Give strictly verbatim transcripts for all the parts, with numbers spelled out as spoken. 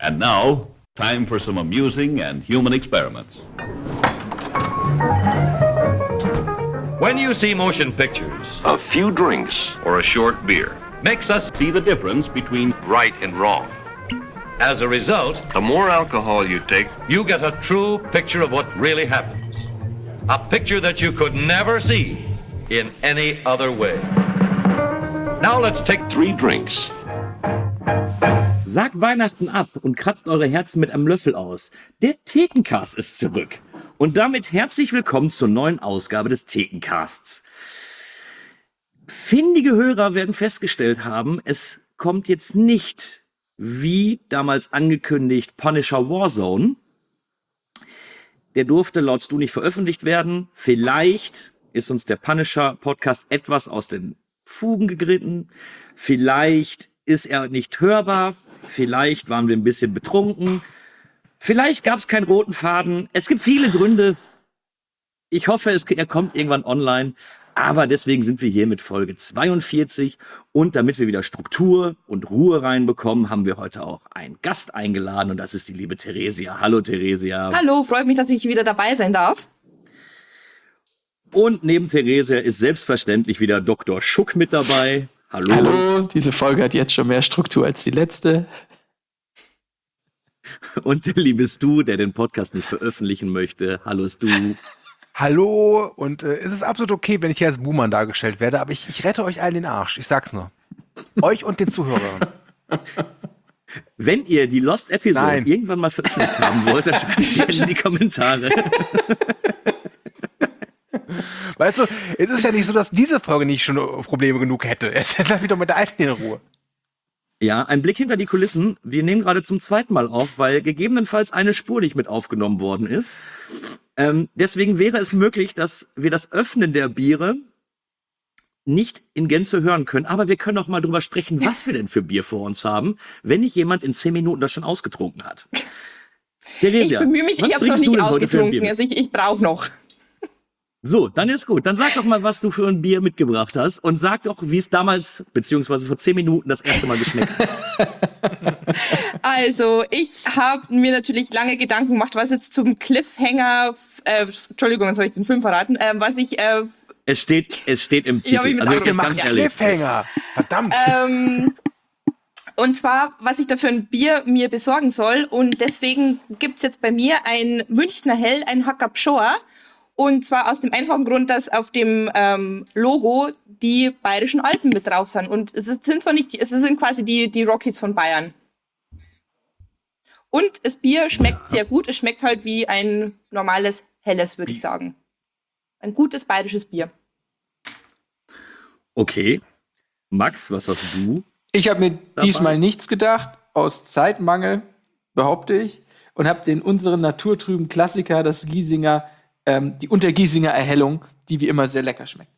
And now, time for some amusing and human experiments. When you see motion pictures, a few drinks or a short beer Makes us see the difference between right and wrong. As a result, the more alcohol you take, you get a true picture of what really happens. A picture that you could never see in any other way. Now let's take three drinks. Sagt Weihnachten ab und kratzt eure Herzen mit einem Löffel aus. Der Thekencast ist zurück. Und damit herzlich willkommen zur neuen Ausgabe des Thekencasts. Findige Hörer werden festgestellt haben, es kommt jetzt nicht, wie damals angekündigt, Punisher Warzone. Der durfte laut Stu nicht veröffentlicht werden. Vielleicht ist uns der Punisher-Podcast etwas aus den Fugen geritten. Vielleicht ist er nicht hörbar. Vielleicht waren wir ein bisschen betrunken. Vielleicht gab es keinen roten Faden. Es gibt viele Gründe. Ich hoffe, es, er kommt irgendwann online. Aber deswegen sind wir hier mit Folge zweiundvierzig. Und damit wir wieder Struktur und Ruhe reinbekommen, haben wir heute auch einen Gast eingeladen. Und das ist die liebe Theresia. Hallo Theresia. Hallo, freut mich, dass ich wieder dabei sein darf. Und neben Theresia ist selbstverständlich wieder Doktor Schuck mit dabei. Hallo. Hallo, diese Folge hat jetzt schon mehr Struktur als die letzte. Und der liebe Stu, der den Podcast nicht veröffentlichen möchte. Hallo Stu. Hallo, und äh, es ist absolut okay, wenn ich hier als Buhmann dargestellt werde, aber ich, ich rette euch allen den Arsch, ich sag's nur. Euch und den Zuhörern. Wenn ihr die Lost-Episode Nein. irgendwann mal veröffentlicht haben wollt, dann schreibt es gerne in die Kommentare. Weißt du, es ist ja nicht so, dass diese Folge nicht schon Probleme genug hätte. Es lässt mich doch mit der alten in Ruhe. Ja, ein Blick hinter die Kulissen. Wir nehmen gerade zum zweiten Mal auf, weil gegebenenfalls eine Spur nicht mit aufgenommen worden ist. Ähm, deswegen wäre es möglich, dass wir das Öffnen der Biere nicht in Gänze hören können. Aber wir können auch mal drüber sprechen, was wir denn für Bier vor uns haben, wenn nicht jemand in zehn Minuten das schon ausgetrunken hat. Theresia, ich bemühe mich, ich habe es noch nicht ausgetrunken. Also ich, ich brauche noch. So, dann ist gut. Dann sag doch mal, was du für ein Bier mitgebracht hast und sag doch, wie es damals, beziehungsweise vor zehn Minuten das erste Mal geschmeckt hat. Also, ich habe mir natürlich lange Gedanken gemacht, was jetzt zum Cliffhanger, äh, Entschuldigung, jetzt habe ich den Film verraten, äh, was ich... Äh, es steht, es steht im Titel. Ich also jetzt jetzt ganz ehrlich. Cliffhanger, verdammt. Ähm, und zwar, was ich da für ein Bier mir besorgen soll. Und deswegen gibt's jetzt bei mir ein Münchner Hell, ein Hacker Pschorr. Und zwar aus dem einfachen Grund, dass auf dem ähm, Logo die Bayerischen Alpen mit drauf sind. Und es ist, sind zwar nicht, die, es sind quasi die, die Rockies von Bayern. Und das Bier schmeckt sehr gut. Es schmeckt halt wie ein normales Helles, würde ich sagen. Ein gutes bayerisches Bier. Okay. Max, was hast du? Ich habe mir dabei diesmal nichts gedacht, aus Zeitmangel, behaupte ich, und habe den unseren naturtrüben Klassiker, das Giesinger, ähm, die Untergiesinger Erhellung, die wie immer sehr lecker schmeckt.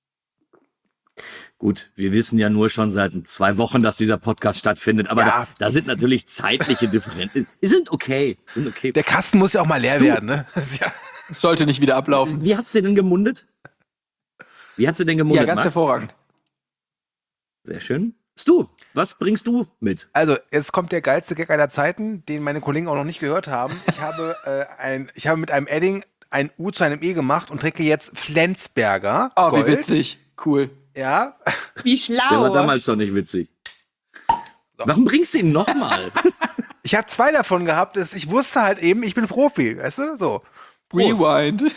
Gut, wir wissen ja nur schon seit zwei Wochen, dass dieser Podcast stattfindet, aber Ja. da, da sind natürlich zeitliche Differenzen. Die sind okay, sind okay. Der Kasten muss ja auch mal leer Stu. werden, ne? Ja. Es sollte nicht wieder ablaufen. Wie hat's dir denn gemundet? Wie hat's dir denn gemundet, Ja, ganz Max? hervorragend. Sehr schön. Stu, was bringst du mit? Also, jetzt kommt der geilste Gag aller Zeiten, den meine Kollegen auch noch nicht gehört haben. Ich habe, äh, ein, ich habe mit einem Edding ein U zu einem E gemacht und trinke jetzt Flensberger. Oh, Gold. wie witzig. Cool. Ja. Wie Der war schlau. damals doch nicht witzig. Warum bringst du ihn nochmal? Ich habe zwei davon gehabt. Das- Ich wusste halt eben, ich bin Profi, weißt du? So. Prost. Rewind.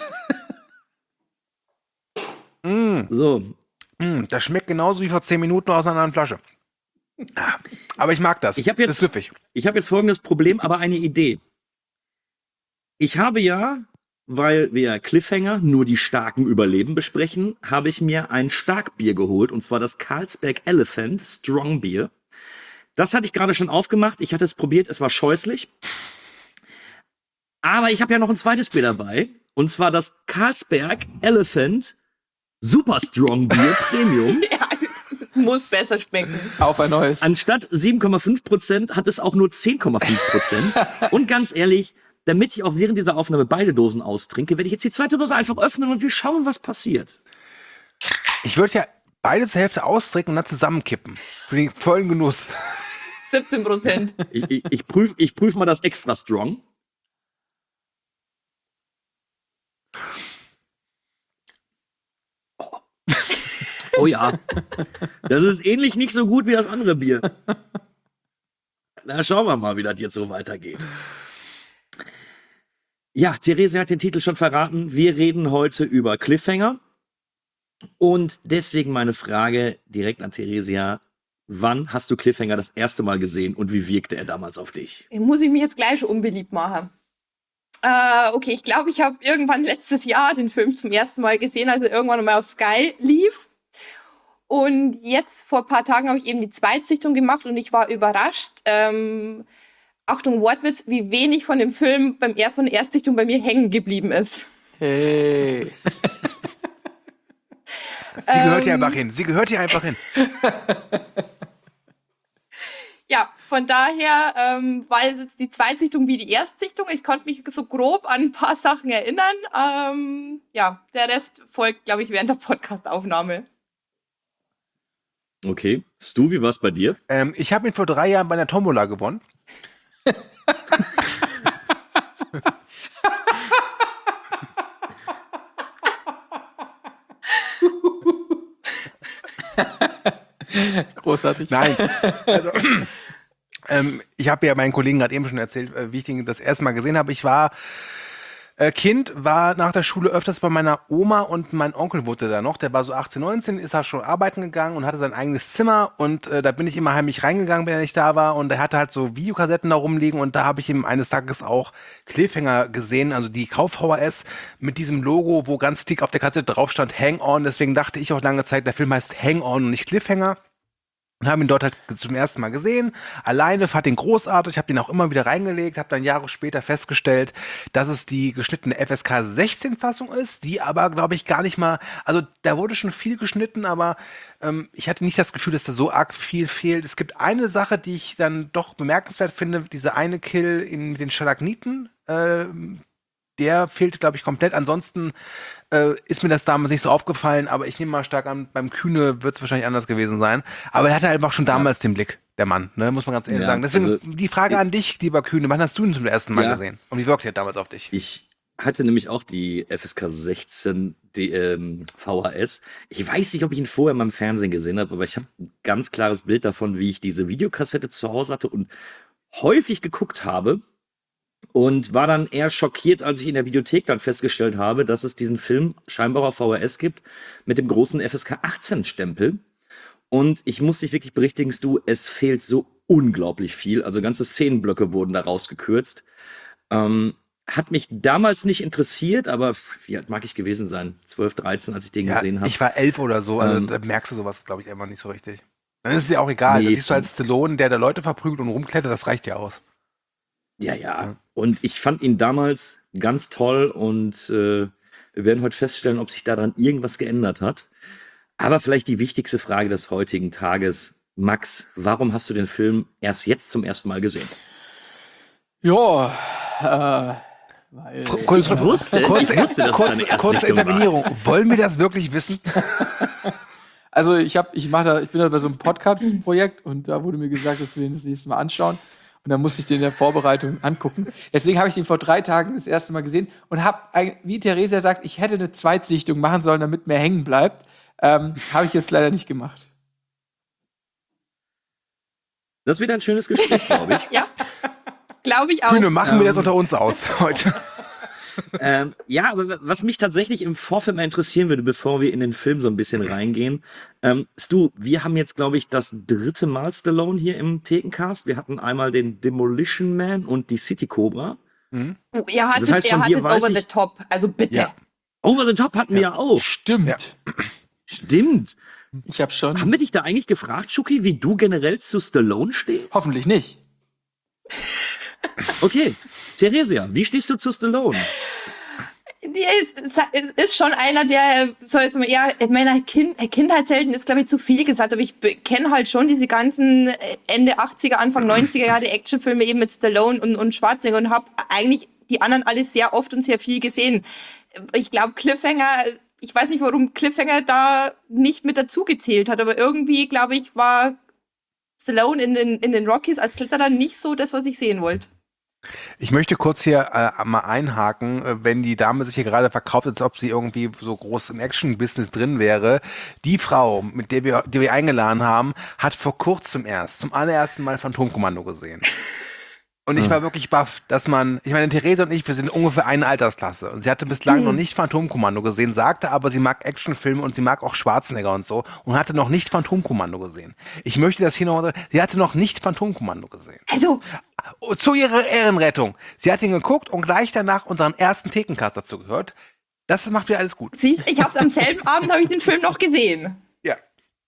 So, Mm, das schmeckt genauso wie vor zehn Minuten aus einer anderen Flasche. Ah, aber ich mag das. Ich hab jetzt- Das ist süffig. ich habe jetzt folgendes Problem, aber eine Idee. Ich habe ja, weil wir Cliffhanger nur die starken Überleben besprechen, habe ich mir ein Starkbier geholt, und zwar das Carlsberg Elephant Strong Beer. Das hatte ich gerade schon aufgemacht. Ich hatte es probiert, es war scheußlich. Aber ich habe ja noch ein zweites Bier dabei, und zwar das Carlsberg Elephant Super Strong Beer Premium. Ja, muss besser schmecken. Auf ein neues. Anstatt sieben Komma fünf Prozent hat es auch nur zehn Komma fünf Prozent. Und ganz ehrlich, damit ich auch während dieser Aufnahme beide Dosen austrinke, werde ich jetzt die zweite Dose einfach öffnen und wir schauen, was passiert. Ich würde ja beide zur Hälfte austrinken und dann zusammenkippen. Für den vollen Genuss. siebzehn Prozent. Ich, ich, ich prüfe ich prüf mal das extra strong. Oh. Oh ja. Das ist ähnlich nicht so gut wie das andere Bier. Na, schauen wir mal, wie das jetzt so weitergeht. Ja, Therese hat den Titel schon verraten. Wir reden heute über Cliffhanger. Und deswegen meine Frage direkt an Theresia. Wann hast du Cliffhanger das erste Mal gesehen und wie wirkte er damals auf dich? Muss ich mich jetzt gleich schon unbeliebt machen? Äh, okay, ich glaube, ich habe irgendwann letztes Jahr den Film zum ersten Mal gesehen, als er irgendwann mal auf Sky lief. Und jetzt vor ein paar Tagen habe ich eben die Zweitsichtung gemacht und ich war überrascht. Ähm, Achtung, Wortwitz, wie wenig von dem Film beim er von der Erstsichtung bei mir hängen geblieben ist. Hey. Sie gehört hier Ähm. einfach hin. Sie gehört hier einfach hin. Ja, von daher ähm, war es jetzt die Zweitsichtung wie die Erstsichtung. Ich konnte mich so grob an ein paar Sachen erinnern. Ähm, ja, der Rest folgt, glaube ich, während der Podcast-Aufnahme. Okay. Stu, wie war es bei dir? Ähm, ich habe ihn vor drei Jahren bei einer Tombola gewonnen. Großartig. Nein. Also, ähm, ich habe ja meinen Kollegen gerade eben schon erzählt, äh, wie ich den das erste Mal gesehen habe. Ich war äh, Kind, war nach der Schule öfters bei meiner Oma und mein Onkel wohnte da noch. Der war so achtzehn, neunzehn, ist da schon arbeiten gegangen und hatte sein eigenes Zimmer. Und äh, da bin ich immer heimlich reingegangen, wenn er nicht da war. Und er hatte halt so Videokassetten da rumliegen. Und da habe ich ihm eines Tages auch Cliffhanger gesehen, also die Kauf-V H S mit diesem Logo, wo ganz dick auf der Kassette drauf stand Hang On. Deswegen dachte ich auch lange Zeit, der Film heißt Hang On und nicht Cliffhanger. Und habe ihn dort halt zum ersten Mal gesehen, alleine, fand ihn großartig, habe den auch immer wieder reingelegt, habe dann Jahre später festgestellt, dass es die geschnittene F S K sechzehn Fassung ist, die aber, glaube ich, gar nicht mal, also da wurde schon viel geschnitten, aber ähm, ich hatte nicht das Gefühl, dass da so arg viel fehlt. Es gibt eine Sache, die ich dann doch bemerkenswert finde, diese eine Kill in mit den Stalagniten, äh, der fehlt, glaube ich, komplett. Ansonsten äh, ist mir das damals nicht so aufgefallen, aber ich nehme mal stark an, beim Kühne wird es wahrscheinlich anders gewesen sein. Aber er hatte einfach schon damals ja. den Blick, der Mann, ne? Muss man ganz ehrlich Ja, sagen. Deswegen also, die Frage ich, an dich, lieber Kühne, wann hast du ihn zum ersten Mal ja. gesehen? Und wie wirkt er damals auf dich? Ich hatte nämlich auch die F S K sechzehn die, ähm, V H S. Ich weiß nicht, ob ich ihn vorher mal im Fernsehen gesehen habe, aber ich habe ein ganz klares Bild davon, wie ich diese Videokassette zu Hause hatte und häufig geguckt habe. Und war dann eher schockiert, als ich in der Videothek dann festgestellt habe, dass es diesen Film scheinbar auf V H S gibt mit dem großen F S K achtzehn Stempel. Und ich muss dich wirklich berichtigen, Stu, es fehlt so unglaublich viel. Also ganze Szenenblöcke wurden da rausgekürzt. Ähm, hat mich damals nicht interessiert, aber wie alt mag ich gewesen sein? zwölf, dreizehn, als ich den Ja, gesehen habe. ich war elf oder so, also Ähm, da merkst du sowas, glaube ich, einfach nicht so richtig. Dann ist es dir auch egal. Nee. Da siehst du als Stallone, der da Leute verprügelt und rumklettert, das reicht dir aus. Ja, ja. Und ich fand ihn damals ganz toll und äh, wir werden heute feststellen, ob sich daran irgendwas geändert hat. Aber vielleicht die wichtigste Frage des heutigen Tages. Max, warum hast du den Film erst jetzt zum ersten Mal gesehen? Ja, äh, weil Kurz, Ich wusste, kurz, ich wusste, dass es kurz, deine erste kurze Sichtung war. Intervenierung. Wollen wir das wirklich wissen? Also ich habe, ich mache da, ich bin da bei so einem Podcast-Projekt und da wurde mir gesagt, dass wir ihn das nächste Mal anschauen. Und dann musste ich den in der Vorbereitung angucken. Deswegen habe ich den vor drei Tagen das erste Mal gesehen und habe, wie Theresa sagt, ich hätte eine Zweitsichtung machen sollen, damit mehr hängen bleibt. Ähm, habe ich jetzt leider nicht gemacht. Das wird ein schönes Gespräch, glaube ich. Ja, glaube ich auch. Kühne, machen Ähm. wir das unter uns aus heute. ähm, ja, aber was mich tatsächlich im Vorfeld mal interessieren würde, bevor wir in den Film so ein bisschen reingehen. Ähm, Stu, wir haben jetzt, glaube ich, das dritte Mal Stallone hier im Thekencast. Wir hatten einmal den Demolition Man und die City Cobra. Oh, ihr hattet, Das heißt, von ihr dir hattet weiß Over ich- the Top, also bitte. Ja. Over the Top hatten wir ja auch. Stimmt. Ja. Stimmt. Ich habe schon. Haben wir dich da eigentlich gefragt, Schuki, wie du generell zu Stallone stehst? Hoffentlich nicht. Okay. Theresia, wie stehst du zu Stallone? Der ist, ist schon einer, der so jetzt mal eher in meiner kind, Kindheitshelden ist, glaube ich, zu viel gesagt, aber ich kenne halt schon diese ganzen Ende achtziger, Anfang neunziger Jahre Actionfilme eben mit Stallone und, und Schwarzenegger und habe eigentlich die anderen alle sehr oft und sehr viel gesehen. Ich glaube, Cliffhanger, ich weiß nicht, warum Cliffhanger da nicht mit dazu gezählt hat, aber irgendwie, glaube ich, war Stallone in den, in den Rockies als Kletterer nicht so das, was ich sehen wollte. Ich möchte kurz hier äh, mal einhaken, äh, wenn die Dame sich hier gerade verkauft, als ob sie irgendwie so groß im Action-Business drin wäre. Die Frau, mit der wir, die wir eingeladen haben, hat vor kurzem erst, zum allerersten Mal Phantomkommando gesehen. Und ich war wirklich baff, dass man, ich meine, Therese und ich, wir sind ungefähr eine Altersklasse. Und sie hatte bislang noch nicht Phantomkommando gesehen, sagte aber, sie mag Actionfilme und sie mag auch Schwarzenegger und so und hatte noch nicht Phantomkommando gesehen. Ich möchte das hier noch mal sagen, sie hatte noch nicht Phantomkommando gesehen. Also, Zu ihrer Ehrenrettung. Sie hat ihn geguckt und gleich danach unseren ersten Thekencast dazu gehört. Das macht wieder alles gut. siehst, ich hab's am selben Abend, habe ich den Film noch gesehen. Ja.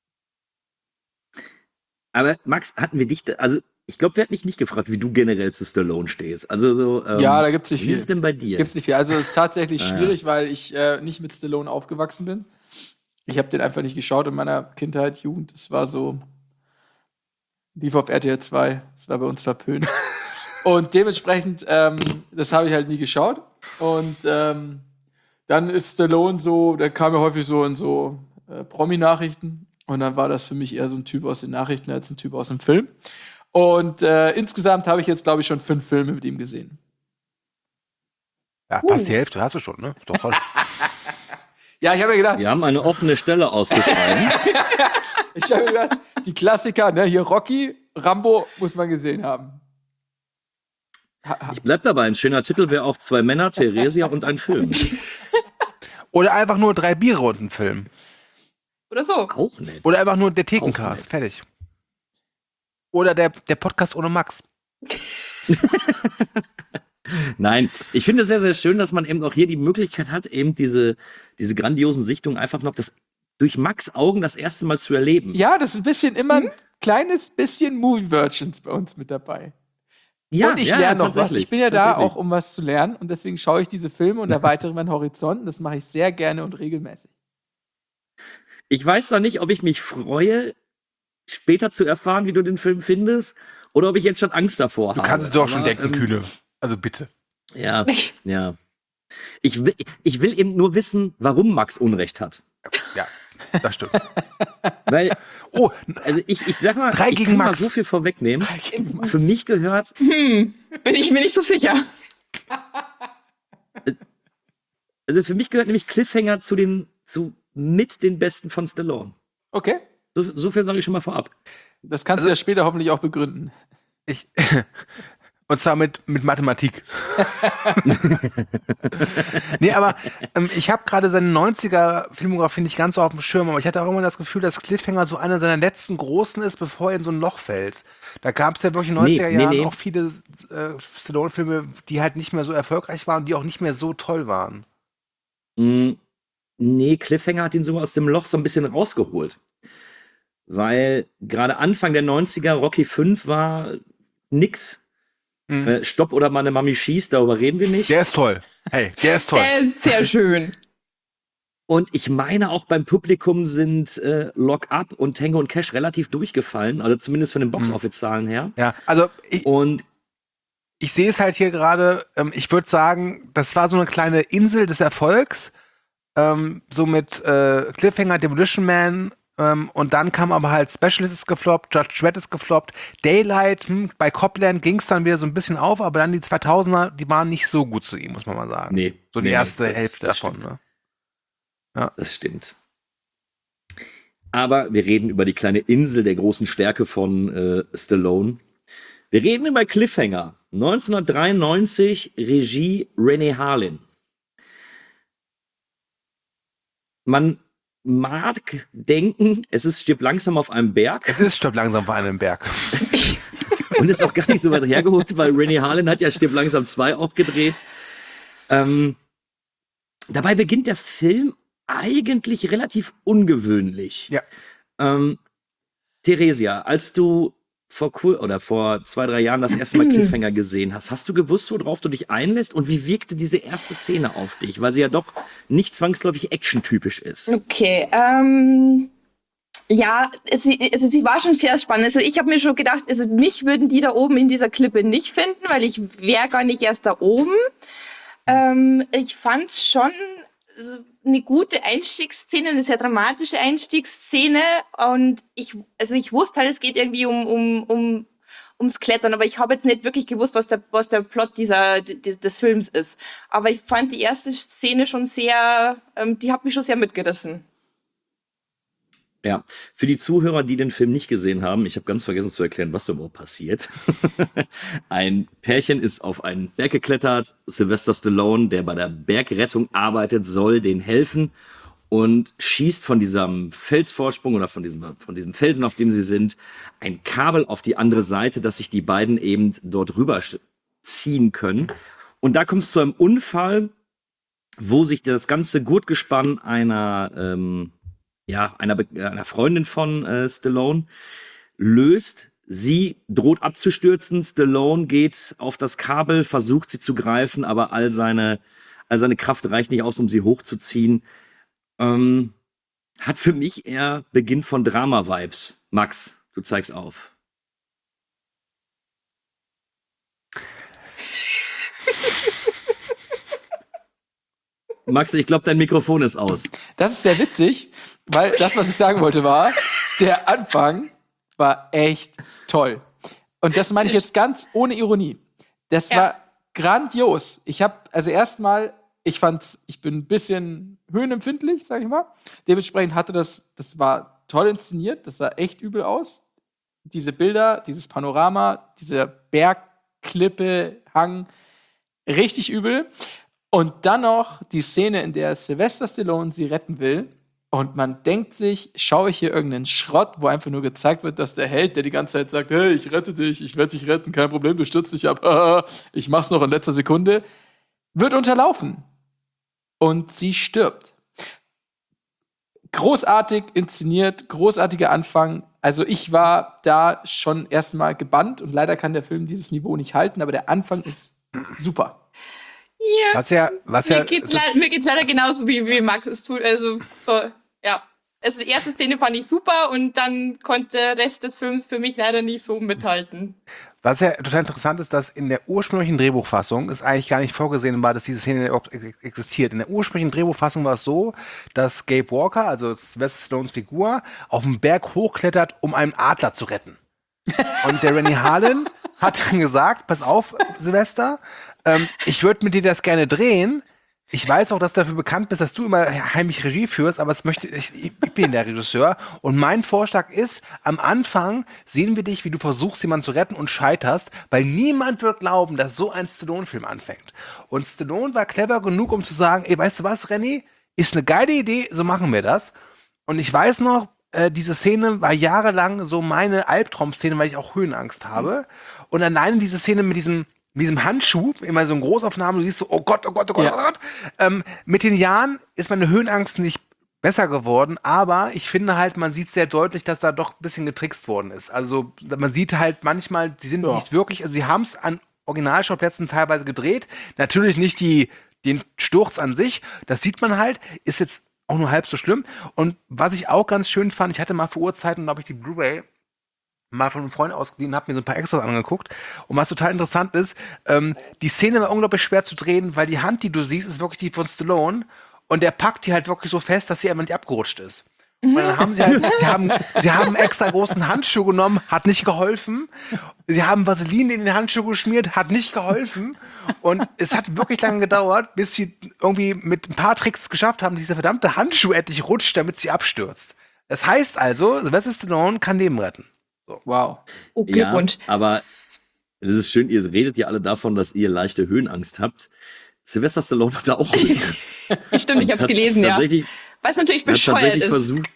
Aber Max, hatten wir dich, da, also ich glaube, wir hatten dich nicht gefragt, wie du generell zu Stallone stehst. Also so, ähm, Ja, da gibt's nicht wie viel. ist es denn bei dir? Gibt's nicht viel. Also es ist tatsächlich Ah, ja. schwierig, weil ich äh, nicht mit Stallone aufgewachsen bin. Ich habe den einfach nicht geschaut in meiner Kindheit, Jugend. Das war so, lief auf R T L zwei. Das war bei uns verpönt. Und dementsprechend, ähm, das habe ich halt nie geschaut. Und ähm, dann ist Stallone so, der kam ja häufig so in so äh, Promi-Nachrichten. Und dann war das für mich eher so ein Typ aus den Nachrichten als ein Typ aus dem Film. Und äh, insgesamt habe ich jetzt, glaube ich, schon fünf Filme mit ihm gesehen. Ja, fast die Hälfte hast du schon, ne? Doch voll. Ja, ich habe mir gedacht, Wir haben eine offene Stelle auszuschreiben. ich habe mir gedacht, die Klassiker, ne, hier Rocky, Rambo muss man gesehen haben. Ha- ha- Ich bleib dabei, ein schöner Titel wäre auch Zwei Männer, Theresia und ein Film. Oder einfach nur drei Biere und ein Film. Oder so. Auch nett. Oder einfach nur der Auch Thekencast. nett. Fertig. Oder der, der Podcast ohne Max. Nein, ich finde es sehr, sehr schön, dass man eben auch hier die Möglichkeit hat, eben diese, diese grandiosen Sichtungen einfach noch das durch Max Augen das erste Mal zu erleben. Ja, das ist ein bisschen immer ein kleines bisschen Movie-Virgins bei uns mit dabei. Ja, und ich ja, lerne noch was. tatsächlich, Ich bin ja da tatsächlich. auch, um was zu lernen. Und deswegen schaue ich diese Filme und erweitere meinen Horizont. Das mache ich sehr gerne und regelmäßig. Ich weiß da nicht, ob ich mich freue, später zu erfahren, wie du den Film findest, oder ob ich jetzt schon Angst davor Du habe. kannst es doch schon Aber, denken, ähm, Kühne. Also bitte. Ja, ja. Ich will, ich will eben nur wissen, warum Max Unrecht hat. Ja, das stimmt. Weil, Oh, also ich, ich sag mal, Drei ich gegen kann mal Max. so viel vorwegnehmen. Für mich gehört, Bin ich mir nicht so sicher. also für mich gehört nämlich Cliffhanger zu den, zu mit den besten von Stallone. Okay. So, so viel sage ich schon mal vorab. Das kannst du ja später hoffentlich auch begründen. ich. Und zwar mit, mit Mathematik. Nee, aber ähm, ich habe gerade seine neunziger-Filmografie nicht ganz so auf dem Schirm, aber ich hatte auch immer das Gefühl, dass Cliffhanger so einer seiner letzten großen ist, bevor er in so ein Loch fällt. Da gab es ja wirklich in den Nee, neunziger nee, Jahren nee. auch viele äh, Stallone-Filme, die halt nicht mehr so erfolgreich waren und die auch nicht mehr so toll waren. Mm, nee, Cliffhanger hat ihn sogar aus dem Loch so ein bisschen rausgeholt. Weil gerade Anfang der neunziger Rocky fünf war nix. Mhm. Äh, Stopp oder meine Mami schießt, darüber reden wir nicht. Der ist toll. Hey, der ist toll. Der ist sehr schön. Und ich meine, auch beim Publikum sind äh, Lock Up und Tango und Cash relativ durchgefallen, also zumindest von den Box-Office-Zahlen her. Ja, also ich, Und ich sehe es halt hier gerade, ähm, ich würde sagen, das war so eine kleine Insel des Erfolgs, ähm, so mit äh, Cliffhanger, Demolition Man, ähm, und dann kam aber halt Specialist ist gefloppt, Judge Dredd ist gefloppt, Daylight, hm, bei Copland ging es dann wieder so ein bisschen auf, aber dann die zweitausender, die waren nicht so gut zu ihm, muss man mal sagen. nee. So die nee, erste nee, das- Hälfte das davon, stimmt. ne? Das stimmt. Aber wir reden über die kleine Insel der großen Stärke von äh, Stallone. Wir reden über Cliffhanger. neunzehnhundertdreiundneunzig, Regie Rennie Harlin. Man mag denken, es ist Stirb langsam auf einem Berg Es ist Stopp langsam bei einem Berg. und ist auch gar nicht so weit hergeholt, weil Rennie Harlin hat ja Stirb langsam zwei auch gedreht. Ähm, dabei beginnt der Film eigentlich relativ ungewöhnlich. Ja. Ähm, Theresia, als du vor kur oder vor zwei, drei Jahren das erste Mal Cliffhanger gesehen hast, hast du gewusst, worauf du dich einlässt und wie wirkte diese erste Szene auf dich? Weil sie ja doch nicht zwangsläufig actiontypisch ist. Okay, ähm, ja, sie, also sie war schon sehr spannend. Also ich habe mir schon gedacht, also mich würden die da oben in dieser Klippe nicht finden, weil ich wäre gar nicht erst da oben. Ähm, ich fand schon also eine gute Einstiegsszene, eine sehr dramatische Einstiegsszene. Und ich, also ich wusste halt, es geht irgendwie um, um, um ums Klettern, aber ich habe jetzt nicht wirklich gewusst, was der, was der Plot dieser, des, des Films ist. Aber ich fand die erste Szene schon sehr, ähm, die hat mich schon sehr mitgerissen. Ja, für die Zuhörer, die den Film nicht gesehen haben, ich habe ganz vergessen zu erklären, was da überhaupt passiert. Ein Pärchen ist auf einen Berg geklettert. Sylvester Stallone, der bei der Bergrettung arbeitet, soll denen helfen und schießt von diesem Felsvorsprung oder von diesem, von diesem Felsen, auf dem sie sind, ein Kabel auf die andere Seite, dass sich die beiden eben dort rüber ziehen können. Und da kommt es zu einem Unfall, wo sich das ganze Gurtgespann einer, ähm, ja, einer, Be- einer Freundin von äh, Stallone löst. Sie droht abzustürzen. Stallone geht auf das Kabel, versucht sie zu greifen, aber all seine, all seine Kraft reicht nicht aus, um sie hochzuziehen. Ähm, hat für mich eher Beginn von Drama-Vibes. Max, du zeigst auf. Max, ich glaube, dein Mikrofon ist aus. Das ist sehr witzig, weil das, was ich sagen wollte, war, der Anfang war echt toll. Und das meine ich jetzt ganz ohne Ironie. Das Ja. war grandios. Ich habe, also erstmal, ich fand's, ich bin ein bisschen höhenempfindlich, sag ich mal. Dementsprechend hatte das, das war toll inszeniert, das sah echt übel aus. Diese Bilder, dieses Panorama, dieser Bergklippe, Hang, richtig übel. Und dann noch die Szene, in der Sylvester Stallone sie retten will. Und man denkt sich, schaue ich hier irgendeinen Schrott, wo einfach nur gezeigt wird, dass der Held, der die ganze Zeit sagt, hey, ich rette dich, ich werde dich retten, kein Problem, du stürzt dich ab, ich mach's noch in letzter Sekunde, wird unterlaufen. Und sie stirbt. Großartig inszeniert, großartiger Anfang. Also ich war da schon erstmal gebannt und leider kann der Film dieses Niveau nicht halten, aber der Anfang ist super. Ja. Was ja, was Mir ja, geht's, le- mir geht's leider genauso, wie, wie Max es tut. Also, so, ja. Also, die erste Szene fand ich super und dann konnte der Rest des Films für mich leider nicht so mithalten. was ja total interessant ist, dass in der ursprünglichen Drehbuchfassung es eigentlich gar nicht vorgesehen war, dass diese Szene überhaupt ex- existiert. In der ursprünglichen Drehbuchfassung war es so, dass Gabe Walker, also Sylvester Stallones Figur, auf den Berg hochklettert, um einen Adler zu retten. Und der Rennie Harlin hat dann gesagt, pass auf, Sylvester, ähm, ich würde mit dir das gerne drehen. Ich weiß auch, dass du dafür bekannt bist, dass du immer heimlich Regie führst, aber es möchte, ich, ich bin der Regisseur. Und mein Vorschlag ist, am Anfang sehen wir dich, wie du versuchst, jemanden zu retten und scheiterst, weil niemand wird glauben, dass so ein Stallone-Film anfängt. Und Stallone war clever genug, um zu sagen, ey, weißt du was, Rennie? Ist eine geile Idee, so machen wir das. Und ich weiß noch, äh, diese Szene war jahrelang so meine Albtraum-Szene, weil ich auch Höhenangst habe. Und alleine diese Szene mit diesem mit diesem Handschuh, immer so in Großaufnahmen, du siehst so, oh Gott, oh Gott, oh Gott, Ja. oh Gott. Ähm, mit den Jahren ist meine Höhenangst nicht besser geworden, aber ich finde halt, man sieht sehr deutlich, dass da doch ein bisschen getrickst worden ist. Also man sieht halt manchmal, die sind Ja. nicht wirklich, also die haben es an Originalschauplätzen teilweise gedreht. Natürlich nicht die, den Sturz an sich, das sieht man halt, ist jetzt auch nur halb so schlimm. Und was ich auch ganz schön fand, ich hatte mal vor Urzeiten, glaube ich, die Blu-ray mal von einem Freund ausgeliehen, habe mir so ein paar Extras angeguckt. Und was total interessant ist, ähm, die Szene war unglaublich schwer zu drehen, weil die Hand, die du siehst, ist wirklich die von Stallone. Und der packt die halt wirklich so fest, dass sie einfach nicht abgerutscht ist. Und dann haben sie halt, sie haben, sie haben einen extra großen Handschuh genommen, hat nicht geholfen. Sie haben Vaseline in den Handschuh geschmiert, hat nicht geholfen. Und es hat wirklich lange gedauert, bis sie irgendwie mit ein paar Tricks geschafft haben, dieser verdammte Handschuh endlich rutscht, damit sie abstürzt. Das heißt also, Sylvester Stallone kann Leben retten. Wow. Oh, Glückwunsch. Ja, aber es ist schön, ihr redet ja alle davon, dass ihr leichte Höhenangst habt. Sylvester Stallone hat da auch Höhenangst. Stimmt, ich Und hab's hat gelesen, ja. tatsächlich, Was natürlich hat bescheuert tatsächlich ist. versucht.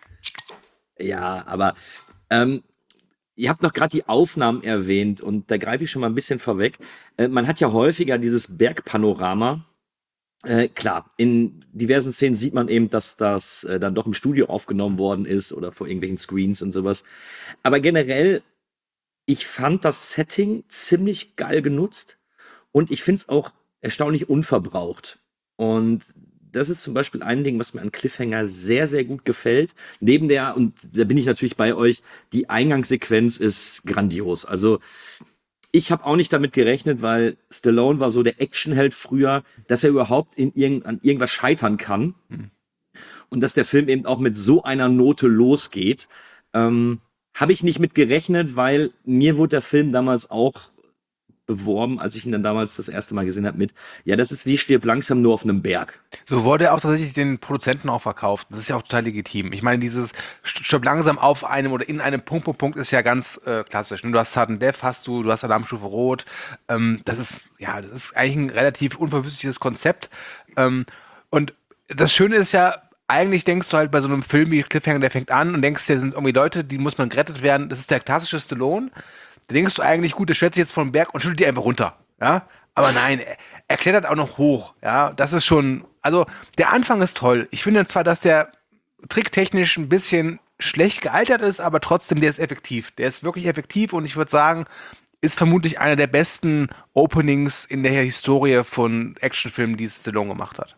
Ja, aber ähm, ihr habt noch gerade die Aufnahmen erwähnt und da greife ich schon mal ein bisschen vorweg. Äh, man hat ja häufiger dieses Bergpanorama. Äh, klar, in diversen Szenen sieht man eben, dass das äh, dann doch im Studio aufgenommen worden ist oder vor irgendwelchen Screens und sowas. Aber generell, ich fand das Setting ziemlich geil genutzt und ich finde es auch erstaunlich unverbraucht. Und das ist zum Beispiel ein Ding, was mir an Cliffhanger sehr, sehr gut gefällt. Neben der, und da bin ich natürlich bei euch, die Eingangssequenz ist grandios. Also ich habe auch nicht damit gerechnet, weil Stallone war so der Actionheld früher, dass er überhaupt in irgend, an irgendwas scheitern kann. und dass der Film eben auch mit so einer Note losgeht, ähm, habe ich nicht mit gerechnet, weil mir wurde der Film damals auch beworben, als ich ihn dann damals das erste Mal gesehen habe, mit, ja, das ist wie Stirb langsam nur auf einem Berg. So wurde er auch tatsächlich den Produzenten auch verkauft. Das ist ja auch total legitim. Ich meine, dieses Stirb langsam auf einem oder in einem Punkt, Punkt, Punkt ist ja ganz äh, klassisch. Du hast Sudden Death, hast du, du hast Alarmstufe Rot. Ähm, das ist, ja, das ist eigentlich ein relativ unverwüstliches Konzept. Ähm, und das Schöne ist ja, eigentlich denkst du halt bei so einem Film wie Cliffhanger, der fängt an und denkst, da sind irgendwie Leute, die muss man gerettet werden. Das ist der klassische Stallone. Da denkst du eigentlich, gut, der stellt sich jetzt vom Berg und schüttelt die einfach runter. Ja? Aber nein, er, er klettert auch noch hoch. Ja, das ist schon, also der Anfang ist toll. Ich finde zwar, dass der tricktechnisch ein bisschen schlecht gealtert ist, aber trotzdem, der ist effektiv. Der ist wirklich effektiv und ich würde sagen, ist vermutlich einer der besten Openings in der Historie von Actionfilmen, die Stallone gemacht hat.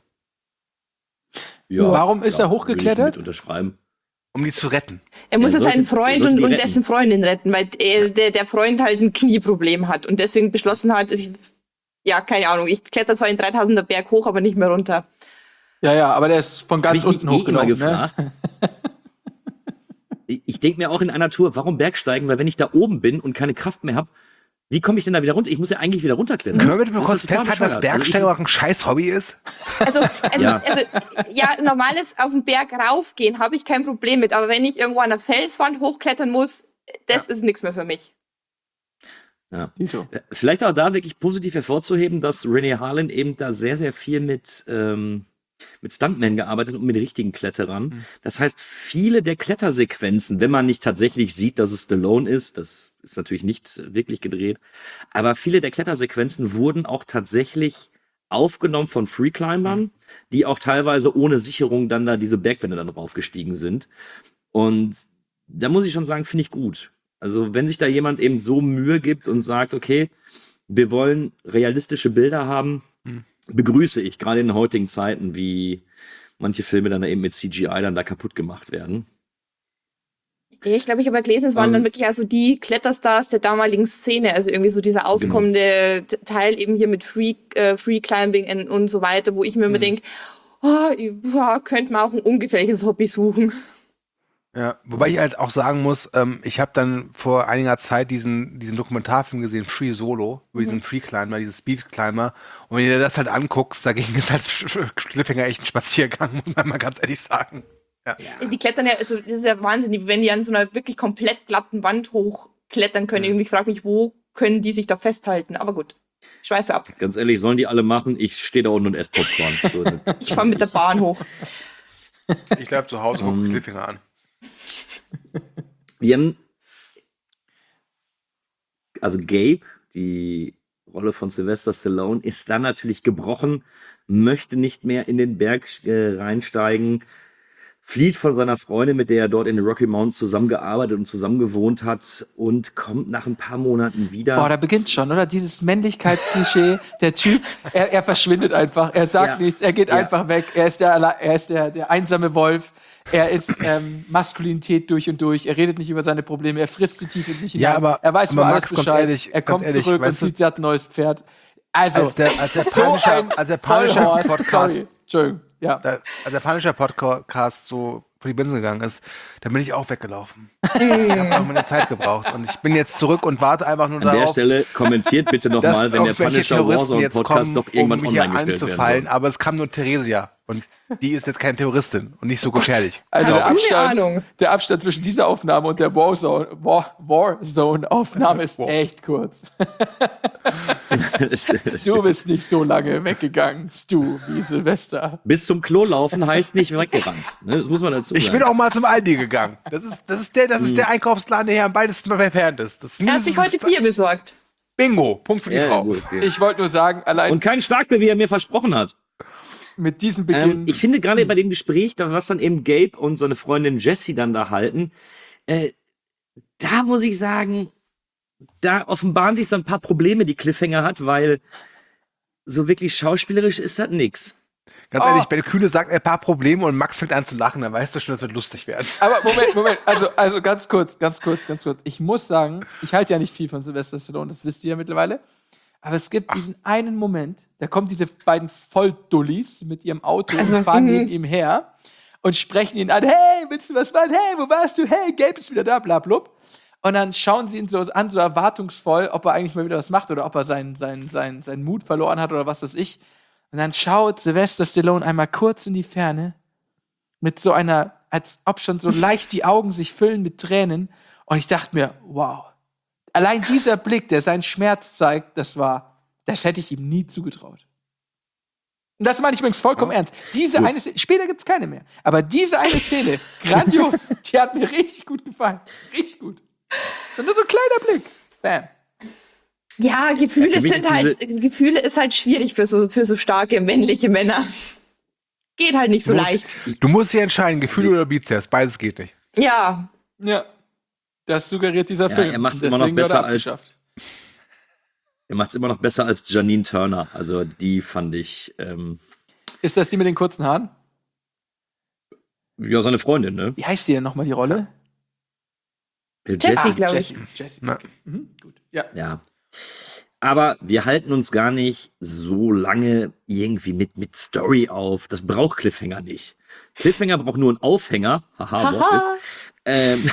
Ja, Warum ist ja, er hochgeklettert? würde ich mit unterschreiben. Um die zu retten. Er muss Er ja sollte- seinen Freund er sollte und, die und retten. dessen Freundin retten, weil er, der, der Freund halt ein Knieproblem hat und deswegen beschlossen hat, ich, ja, keine Ahnung, ich kletter zwar in dreitausender Berg hoch, aber nicht mehr runter. Ja, ja, aber der ist von Habe ganz ich mich unten eh immer hochgelaufen. Ne? gefragt. Ich, ich denke mir auch in einer Tour, warum Bergsteigen? Weil wenn ich da oben bin und keine Kraft mehr habe, wie komme ich denn da wieder runter? Ich muss ja eigentlich wieder runterklettern. Können wir bitte mal Das kurz ist total festhalten, dass bescheuert. Bergsteigen Also auch ein scheiß Hobby ist? Also, also, Ja. ja. also ja, normales auf den Berg raufgehen habe ich kein Problem mit, aber wenn ich irgendwo an der Felswand hochklettern muss, das ist nichts mehr für mich. ich, ja. Wieso? Vielleicht auch da wirklich positiv hervorzuheben, dass Renee Harlin eben da sehr, sehr viel mit, ähm, mit Stuntmen gearbeitet und mit richtigen Kletterern. Mhm. Das heißt, viele der Klettersequenzen, wenn man nicht tatsächlich sieht, dass es Stallone ist, das ist natürlich nicht wirklich gedreht, aber viele der Klettersequenzen wurden auch tatsächlich aufgenommen von Freeclimbern, Mhm. die auch teilweise ohne Sicherung dann da diese Bergwände dann raufgestiegen sind. Und da muss ich schon sagen, finde ich gut. Also wenn sich da jemand eben so Mühe gibt und sagt, okay, wir wollen realistische Bilder haben, Mhm. begrüße ich, gerade in heutigen Zeiten, wie manche Filme dann eben mit C G I dann da kaputt gemacht werden. Ich glaube, ich habe gelesen, es waren Ähm. dann wirklich also die Kletterstars der damaligen Szene, also irgendwie so dieser aufkommende T- Teil eben hier mit Free, äh, Free Climbing und, und so weiter, wo ich mir immer denke, oh, ja, könnte man auch ein ungefährliches Hobby suchen. Ja, wobei ich halt auch sagen muss, ähm, ich habe dann vor einiger Zeit diesen, diesen Dokumentarfilm gesehen, Free Solo, über diesen Free Climber, diesen Speed Climber. Und wenn du dir das halt anguckst, dagegen ist halt Cliffhanger echt ein Spaziergang, muss man mal ganz ehrlich sagen. Ja. Die klettern ja, also das ist ja Wahnsinn, wenn die an so einer wirklich komplett glatten Wand hochklettern können. Irgendwie frage mich, wo können die sich da festhalten? Aber gut, schweife ab. Ganz ehrlich, sollen die alle machen? Ich stehe da unten und esse Popcorn. So, Ich fahre mit der Bahn hoch. Ich bleib zu Hause, guck Ähm. Cliffhanger an. wir haben, also Gabe, die Rolle von Sylvester Stallone, ist dann natürlich gebrochen, möchte nicht mehr in den Berg äh, reinsteigen, flieht von seiner Freundin, mit der er dort in den Rocky Mountains zusammengearbeitet und zusammen gewohnt hat und kommt nach ein paar Monaten wieder. Boah, da beginnt schon, oder? Dieses Männlichkeitsklischee. Der Typ, er, er verschwindet einfach. Er sagt Ja. nichts, er geht Ja. einfach weg. Er ist der, alle- er ist der, der einsame Wolf. Er ist ähm, Maskulinität durch und durch. Er redet nicht über seine Probleme. Er frisst sie tief in sich Ja, hinein. aber- er weiß aber über alles Max, ganz Bescheid. ehrlich, er ganz kommt ehrlich, zurück und weißt du- sieht, sie hat ein neues Pferd. Also, Als der, als der so Punisher, ein als der Punisher Vollhorst. Podcast, Sorry, Entschuldigung. Ja. da, als der Punisher Podcast so vor die Binsen gegangen ist, da bin ich auch weggelaufen. Ich habe auch meine Zeit gebraucht und ich bin jetzt zurück und warte einfach nur An der darauf, Stelle kommentiert bitte dass nochmal, wenn der irgendwelche Punisher Terroristen Warzone jetzt Podcast kommen, doch irgendwann um hier online gestellt werden anzufallen. soll. Aber es kam nur Theresia und die ist jetzt keine Terroristin und nicht so gefährlich. Also Hast der du eine Abstand, Ahnung? der Abstand zwischen dieser Aufnahme und der Warzone, War, Warzone-Aufnahme ist Wow. echt kurz. Das- das- Du bist nicht so lange weggegangen, Stu, wie Silvester. Bis zum Klo laufen heißt nicht weggerannt. Ne, das muss man dazu sagen. Ich bin auch mal zum Aldi gegangen. Das ist, das ist der, das ist der Einkaufsladen, der hier am weitesten entfernt ist. Das ist Er hat sich heute mindestens- Bier besorgt. Bingo. Punkt für die ja, Frau. gut, okay. Ich wollte nur sagen, allein Und kein Starkbier, wie er mir versprochen hat. mit diesem Beginn. Ähm, ich finde gerade bei dem Gespräch, da- was dann eben Gabe und seine Freundin Jessie dann da halten, äh, da muss ich sagen, da offenbaren sich so ein paar Probleme, die Cliffhanger hat, weil so wirklich schauspielerisch ist das nix. Ganz Oh. ehrlich, Ben Kühne sagt ein paar Probleme und Max fängt an zu lachen, dann weißt du schon, das wird lustig werden. Aber Moment, Moment, also, also ganz kurz, ganz kurz, ganz kurz. Ich muss sagen, ich halte ja nicht viel von Sylvester Stallone, das wisst ihr ja mittlerweile. Aber es gibt diesen einen Moment, da kommen diese beiden Volldullis mit ihrem Auto Also, und fahren mhm. neben ihm her. und sprechen ihn an, hey, willst du was machen? Hey, wo warst du? Hey, Gabe ist wieder da, bla, blub. Und dann schauen sie ihn so an, so erwartungsvoll, ob er eigentlich mal wieder was macht oder ob er seinen, seinen, seinen, seinen Mut verloren hat oder was weiß ich. Und dann schaut Sylvester Stallone einmal kurz in die Ferne mit so einer, als ob schon so leicht die Augen sich füllen mit Tränen. Und ich dachte mir, wow. Allein dieser Blick, der seinen Schmerz zeigt, das war, das hätte ich ihm nie zugetraut. Und das meine ich übrigens vollkommen Ja. ernst. Diese Gut. eine Szene, später gibt's keine mehr. Aber diese eine Szene, grandios, die hat mir richtig gut gefallen. Richtig gut. Und nur so ein kleiner Blick. Bam. Ja, Gefühle Ja, für mich sind ist halt, Gefühle ist halt schwierig für so, für so starke männliche Männer. Geht halt nicht so Du musst- leicht. Du musst dich entscheiden, Gefühl oder Bizeps. Beides geht nicht. Ja. Ja. Das suggeriert dieser Ja, Film. er macht's Deswegen immer noch wird er besser als- abgeschafft. Er macht es immer noch besser als Janine Turner. Also die fand ich, ähm, Ist das die mit den kurzen Haaren? ja, seine Freundin, ne? Wie heißt die denn nochmal, die Rolle? Äh, Jessie, glaub ich. Jessie. Jessie. Ja. Okay. Mhm, gut. Ja. Ja. Aber wir halten uns gar nicht so lange irgendwie mit, mit Story auf. Das braucht Cliffhanger nicht. Cliffhanger braucht nur einen Aufhänger. Haha, Wortwitz. Haha. Ähm,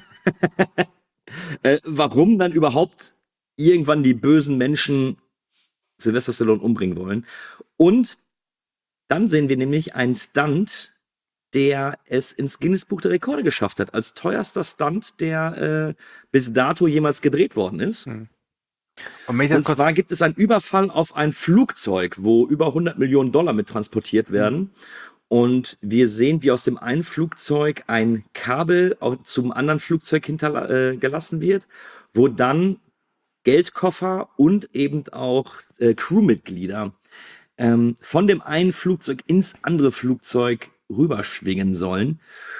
äh, warum dann überhaupt irgendwann die bösen Menschen Sylvester Stallone umbringen wollen. Und dann sehen wir nämlich einen Stunt, der es ins Guinness-Buch der Rekorde geschafft hat, als teuerster Stunt, der äh, bis dato jemals gedreht worden ist. Und, wenn ich das Und kurz- zwar gibt es einen Überfall auf ein Flugzeug, wo über hundert Millionen Dollar mit transportiert werden. Und wir sehen, wie aus dem einen Flugzeug ein Kabel au- zum anderen Flugzeug hintergelassen wird, wo dann Geldkoffer und eben auch äh, Crewmitglieder ähm, von dem einen Flugzeug ins andere Flugzeug rüberschwingen sollen.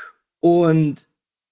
Und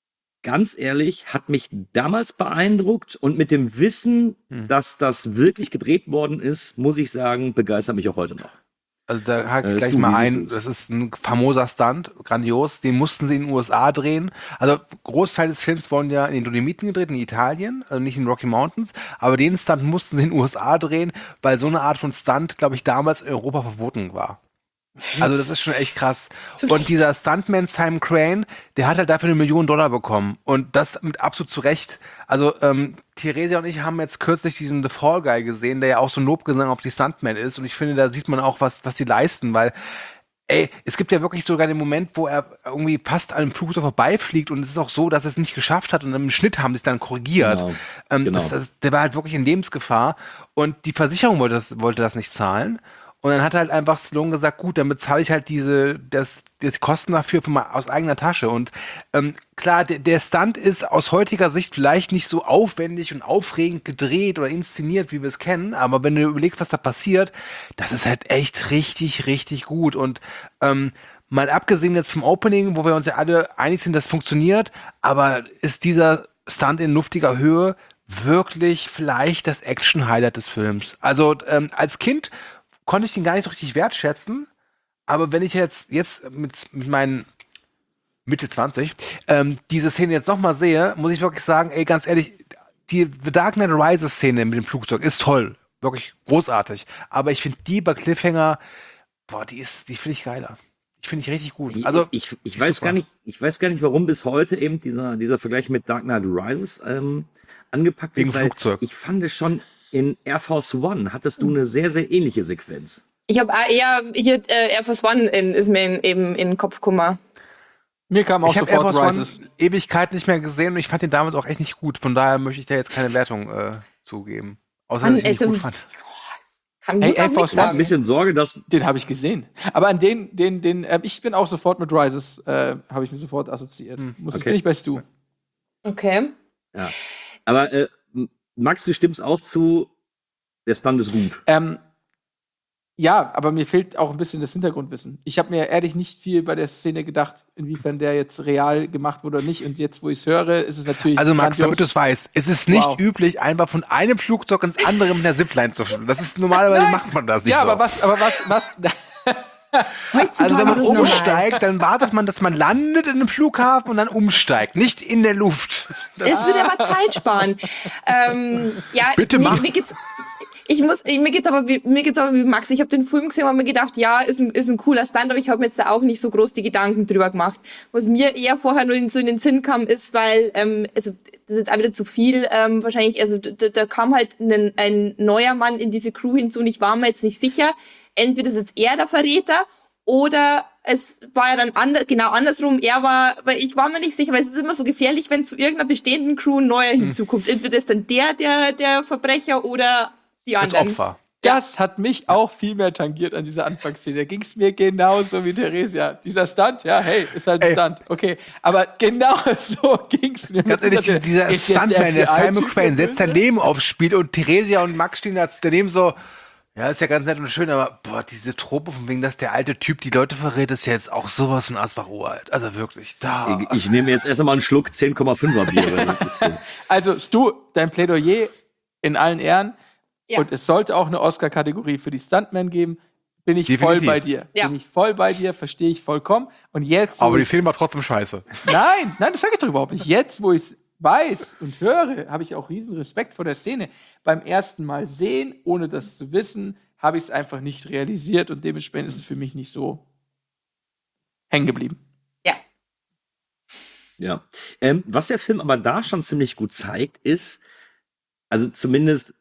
ganz ehrlich, hat mich damals beeindruckt und mit dem Wissen, dass das wirklich gedreht worden ist, muss ich sagen, begeistert mich auch heute noch. Also da hake Äh, ich gleich Stu, mal wie siehst ein, du's? das ist ein famoser Stunt, grandios, den mussten sie in den U S A drehen. Also Großteil des Films wurden ja in den Dolomiten gedreht, in Italien, also nicht in den Rocky Mountains, aber den Stunt mussten sie in den U S A drehen, weil so eine Art von Stunt, glaube ich, damals in Europa verboten war. Also das ist schon echt krass. Zu Und Recht. dieser Stuntman Simon Crane, der hat halt dafür eine Million Dollar bekommen. Und das mit absolut zu Recht. Also ähm, Theresia und ich haben jetzt kürzlich diesen The Fall Guy gesehen, der ja auch so ein Lobgesang auf die Stuntman ist. Und ich finde, da sieht man auch, was, was die leisten, weil ey, es gibt ja wirklich sogar den Moment, wo er irgendwie fast an einem Flugzeug vorbeifliegt und es ist auch so, dass er es nicht geschafft hat und im Schnitt haben sie es dann korrigiert. Genau, Ähm, genau. das, das, der war halt wirklich in Lebensgefahr und die Versicherung wollte das, wollte das nicht zahlen. Und dann hat halt einfach Stallone gesagt, gut, dann bezahle ich halt diese, das, die Kosten dafür von, aus eigener Tasche. Und ähm, klar, der, der Stunt ist aus heutiger Sicht vielleicht nicht so aufwendig und aufregend gedreht oder inszeniert, wie wir es kennen. Aber wenn du überlegst, was da passiert, das ist halt echt richtig, richtig gut. Und ähm, mal abgesehen jetzt vom Opening, wo wir uns ja alle einig sind, das funktioniert, aber ist dieser Stunt in luftiger Höhe wirklich vielleicht das Action-Highlight des Films. Also ähm, als Kind konnte ich den gar nicht so richtig wertschätzen, aber wenn ich jetzt, jetzt mit, mit meinen Mitte zwanzig ähm, diese Szene jetzt nochmal sehe, muss ich wirklich sagen, ey, ganz ehrlich, die The Dark Knight Rises Szene mit dem Flugzeug ist toll, wirklich großartig, aber ich finde die bei Cliffhanger, boah, die ist, die finde ich geiler. Ich finde ich richtig gut. Also ich, ich, ich ist weiß super. gar nicht, ich weiß gar nicht, warum bis heute eben dieser, dieser Vergleich mit Dark Knight Rises ähm, angepackt Wegen wird, weil Flugzeug. ich fand es schon in Air Force One hattest du eine sehr, sehr ähnliche Sequenz. Ich habe eher hier äh, Air Force One in, ist mir in, eben in den Kopf gekommen. Mir kam auch ich habe Air sofort Force Rises. One Ewigkeit nicht mehr gesehen und ich fand den damals auch echt nicht gut. Von daher möchte ich da jetzt keine Wertung äh, zugeben. Außer, Mann, dass ich ihn nicht ey, gut du- fand. Kann Hey, ich Air auch Force nicht Ich hab ein sagen. bisschen Sorge, dass Den habe ich gesehen. Aber an den, den, den, äh, ich bin auch sofort mit Rises, äh, habe ich mir sofort assoziiert. Muss okay. bin ich bei Stu. Okay. ja. Aber äh, Max, du stimmst auch zu, der Stunt ist gut. Ähm, ja, aber mir fehlt auch ein bisschen das Hintergrundwissen. Ich habe mir ehrlich nicht viel bei der Szene gedacht, inwiefern der jetzt real gemacht wurde oder nicht. Und jetzt, wo ich es höre, ist es natürlich. Also Max, damit du grandios. es weißt, es ist nicht Wow. üblich, einfach von einem Flugzeug ins andere mit einer Zipline zu fliegen. Das ist normalerweise Nein. macht man das nicht Ja, so. aber was, aber was, was. Also wenn man ist es normal. umsteigt, dann wartet man, dass man landet in einem Flughafen und dann umsteigt, nicht in der Luft. Das Es würde aber Zeit sparen. ähm, ja, Bitte mir, mach. mir geht's, Ich muss, ich, mir geht's aber wie, mir geht's aber wie Max. Ich habe den Film gesehen und hab mir gedacht, ja, ist ein, ist ein cooler Stunt, aber ich habe mir jetzt da auch nicht so groß die Gedanken drüber gemacht. Was mir eher vorher nur in, so in den Sinn kam, ist, weil, ähm, also, das ist jetzt auch wieder zu viel, ähm, wahrscheinlich, also, da, da kam halt ein, ein neuer Mann in diese Crew hinzu und ich war mir jetzt nicht sicher, entweder ist jetzt er der Verräter oder es war ja dann anders, genau andersrum, er war, weil ich war mir nicht sicher, weil es ist immer so gefährlich, wenn zu irgendeiner bestehenden Crew ein neuer Hm. hinzukommt. Entweder ist dann der, der, der Verbrecher oder die Das anderen. Opfer. Das hat mich auch viel mehr tangiert an dieser Anfangsszene. Da ging es mir genauso wie Theresia. Dieser Stunt, ja, hey, ist halt ein Ey. Stunt. Okay, aber genau so ging es mir. Ganz ehrlich, dieser, dieser Ist jetzt Stuntman, der F B I Simon Typ Crane, setzt sein böse? Leben aufs Spiel und Theresia und Max stehen da daneben so, ja, ist ja ganz nett und schön, aber boah, diese Trope von wegen, dass der alte Typ die Leute verrät, ist ja jetzt auch sowas von Asbach-Uralt. Also wirklich, da. Ich, ich nehme jetzt erst einmal einen Schluck zehn Komma fünfer Bier. weil das ist, äh, Also, Stu, dein Plädoyer in allen Ehren. Ja. Und es sollte auch eine Oscar-Kategorie für die Stuntmen geben. Bin ich Definitiv. voll bei dir. Ja. Bin ich voll bei dir, verstehe ich vollkommen. Und jetzt, wo Aber die ich's- Szene war trotzdem scheiße. Nein, nein, das sage ich doch überhaupt nicht. Jetzt, wo ich es weiß und höre, habe ich auch riesen Respekt vor der Szene. Beim ersten Mal sehen, ohne das zu wissen, habe ich es einfach nicht realisiert und dementsprechend ist es für mich nicht so hängen geblieben. Ja. Ja. Ähm, was der Film aber da schon ziemlich gut zeigt, ist, also zumindest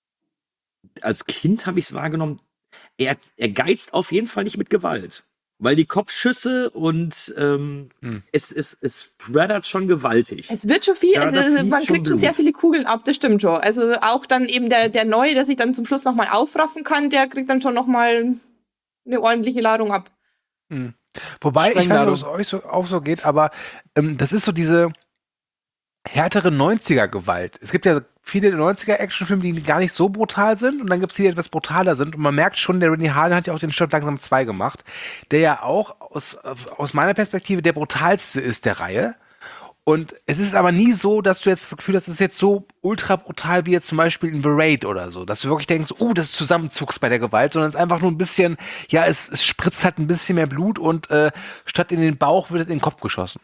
als Kind habe ich es wahrgenommen, er, er geizt auf jeden Fall nicht mit Gewalt. Weil die Kopfschüsse und ähm, Hm. es, es, es spreadert schon gewaltig. Es wird schon viel, Ja, also da fließt man schon kriegt schon Blut. sehr viele Kugeln ab, das stimmt schon. Also auch dann eben der, der Neue, der sich dann zum Schluss nochmal aufraffen kann, der kriegt dann schon nochmal eine ordentliche Ladung ab. Wobei, ich weiß nicht, ob es Strengladung. euch so, auch so geht, aber ähm, das ist so diese härtere neunziger-Gewalt. Es gibt ja viele neunziger-Actionfilme, die gar nicht so brutal sind und dann gibt es die, die etwas brutaler sind und man merkt schon, der Rennie Harlin hat ja auch den Stirb langsam zwei gemacht, der ja auch aus, aus meiner Perspektive der brutalste ist der Reihe. Und es ist aber nie so, dass du jetzt das Gefühl hast, es ist jetzt so ultra brutal wie jetzt zum Beispiel in The Raid oder so, dass du wirklich denkst, oh, das ist Zusammenzugs bei der Gewalt, sondern es ist einfach nur ein bisschen, ja, es, es spritzt halt ein bisschen mehr Blut und äh, statt in den Bauch wird es in den Kopf geschossen.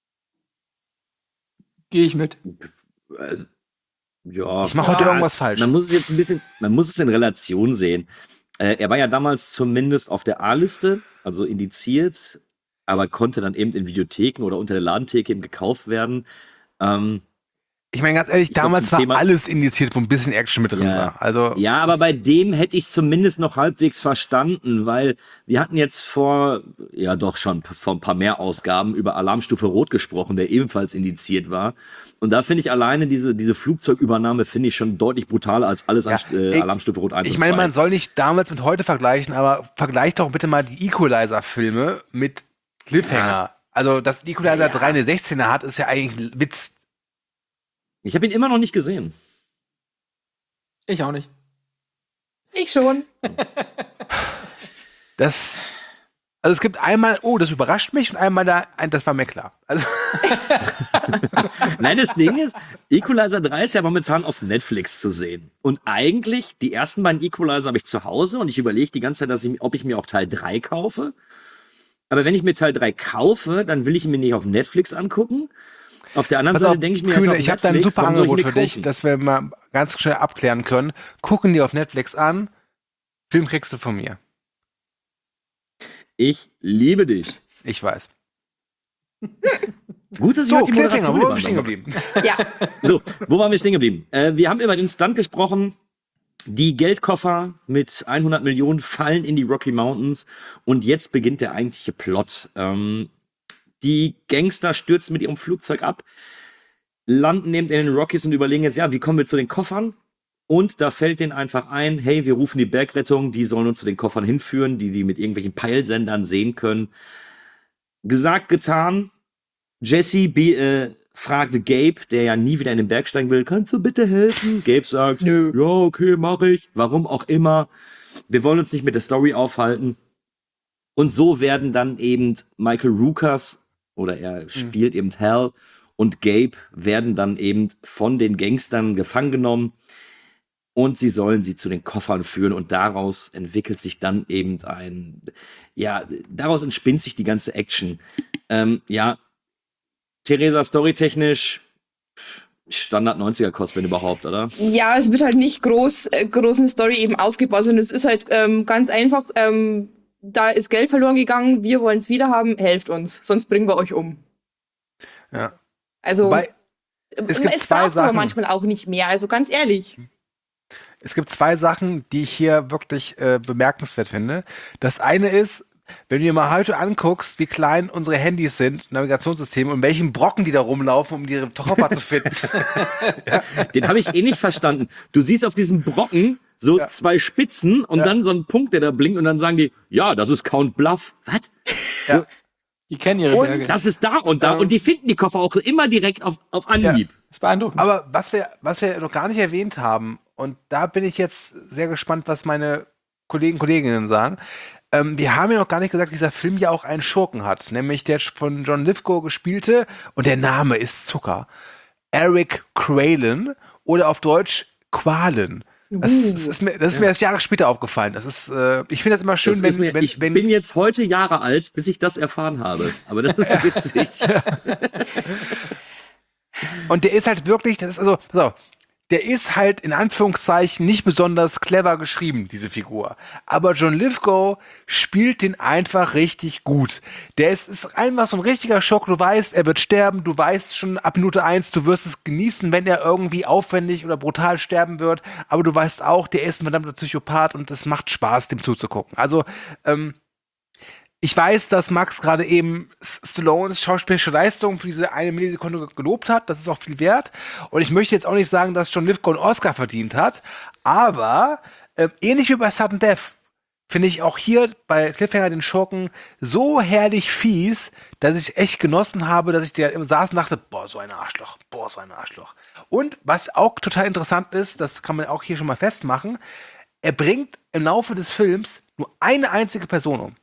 Gehe ich mit. Also, ja. Ich mache heute Ja, irgendwas falsch. Man muss es jetzt ein bisschen, man muss es in Relation sehen. Äh, er war ja damals zumindest auf der A-Liste, also indiziert, aber konnte dann eben in Videotheken oder unter der Ladentheke eben gekauft werden. Ähm, Ich meine, ganz ehrlich, Ich glaub, damals zum war Thema- alles indiziert, wo ein bisschen Action mit drin Ja. war. Also, Ja, aber bei dem hätte ich zumindest noch halbwegs verstanden, weil wir hatten jetzt vor, ja doch schon vor ein paar mehr Ausgaben über Alarmstufe Rot gesprochen, der ebenfalls indiziert war. Und da finde ich alleine diese, diese Flugzeugübernahme finde ich schon deutlich brutaler als alles an Ja, äh, ich- Alarmstufe Rot eins ich und meine, zwei. man soll nicht damals mit heute vergleichen, aber vergleich doch bitte mal die Equalizer-Filme mit Cliffhanger. Also, dass Equalizer drei eine sechzehner hat, ist ja eigentlich ein Witz. Ich habe ihn immer noch nicht gesehen. Ich auch nicht. Ich schon. Das, also es gibt einmal, oh, das überrascht mich und einmal da, ein, das war mir klar. Also, Nein, das Ding ist, Equalizer drei ist ja momentan auf Netflix zu sehen. Und eigentlich, die ersten beiden Equalizer habe ich zu Hause und ich überlege die ganze Zeit, dass ich, ob ich mir auch Teil drei kaufe. Aber wenn ich mir Teil drei kaufe, dann will ich ihn mir nicht auf Netflix angucken. Auf der anderen pass Seite auf, denke ich mir, er ist Kühne, auf ich habe da ein Netflix, super warum soll ich ihn Angebot mir für dich, kaufen? dass wir mal ganz schnell abklären können. Gucken die auf Netflix an, Film kriegst du von mir. Ich liebe dich. Ich weiß. Gut, dass ich So, heute die Cliffhanger, Moderation wo waren wir stehen übernommen geblieben? Ja. habe. So, wo waren wir stehen geblieben? Äh, wir haben über den Stunt gesprochen. Die Geldkoffer mit hundert Millionen fallen in die Rocky Mountains und jetzt beginnt der eigentliche Plot. Ähm, die Gangster stürzen mit ihrem Flugzeug ab, landen eben in den Rockies und überlegen jetzt, ja, wie kommen wir zu den Koffern? Und da fällt denen einfach ein, hey, wir rufen die Bergrettung, die sollen uns zu den Koffern hinführen, die die mit irgendwelchen Peilsendern sehen können. Gesagt, getan. Jesse be, äh, fragt Gabe, der ja nie wieder in den Berg steigen will, kannst du bitte helfen? Gabe sagt, Nö. ja, okay, mach ich. Warum auch immer. Wir wollen uns nicht mit der Story aufhalten. Und so werden dann eben Michael Rukas, oder er spielt eben Hal, und Gabe werden dann eben von den Gangstern gefangen genommen. Und sie sollen sie zu den Koffern führen und daraus entwickelt sich dann eben ein, ja, daraus entspinnt sich die ganze Action. Ähm, ja, Theresa, storytechnisch Standard neunziger-Kost, wenn überhaupt, oder? Ja, es wird halt nicht groß, äh, großen Story eben aufgebaut, sondern es ist halt ähm, ganz einfach, ähm, da ist Geld verloren gegangen, wir wollen es wieder haben, helft uns, sonst bringen wir euch um. Ja. Also, Wobei, es gibt es zwei braucht aber Sachen. manchmal auch nicht mehr, also ganz ehrlich. Es gibt zwei Sachen, die ich hier wirklich äh, bemerkenswert finde. Das eine ist, wenn du dir mal heute anguckst, wie klein unsere Handys sind, Navigationssysteme, und welchen Brocken die da rumlaufen, um ihre Koffer zu finden. Den habe ich eh nicht verstanden. Du siehst auf diesem Brocken so Ja. zwei Spitzen und Ja. dann so ein Punkt, der da blinkt und dann sagen die, ja, das ist Count Bluff. Was? Ja. Die kennen ihre Und Berge. Das ist da und da Ähm. und die finden die Koffer auch immer direkt auf, auf Anhieb. Das ist beeindruckend. Aber was wir, was wir noch gar nicht erwähnt haben, und da bin ich jetzt sehr gespannt, was meine Kollegen und Kolleginnen sagen. Ähm, wir haben ja noch gar nicht gesagt, dass dieser Film ja auch einen Schurken hat, nämlich der von John Lithgow gespielte, und der Name ist Zucker, Eric Cralen oder auf Deutsch Qualen. Das, Uh. das ist mir, das ist mir erst Jahre später aufgefallen. Das ist, äh, ich finde das immer schön, Das wenn, ist mir, wenn, ich wenn bin jetzt heute Jahre alt, bis ich das erfahren habe. Aber das ist witzig. Und der ist halt wirklich, das ist also, pass auf, der ist halt in Anführungszeichen nicht besonders clever geschrieben, diese Figur. Aber John Lithgow spielt den einfach richtig gut. Der ist, ist einfach so ein richtiger Schock. Du weißt, er wird sterben. Du weißt schon ab Minute eins, du wirst es genießen, wenn er irgendwie aufwendig oder brutal sterben wird. Aber du weißt auch, der ist ein verdammter Psychopath und es macht Spaß, dem zuzugucken. Also, ähm, ich weiß, dass Max gerade eben Stallones schauspielerische Leistung für diese eine Millisekunde gelobt hat. Das ist auch viel wert. Und ich möchte jetzt auch nicht sagen, dass John Lithgow einen Oscar verdient hat. Aber äh, ähnlich wie bei Sudden Death finde ich auch hier bei Cliffhanger den Schurken so herrlich fies, dass ich echt genossen habe, dass ich da im saß und dachte, boah, so ein Arschloch, boah, so ein Arschloch. Und was auch total interessant ist, das kann man auch hier schon mal festmachen, er bringt im Laufe des Films nur eine einzige Person um.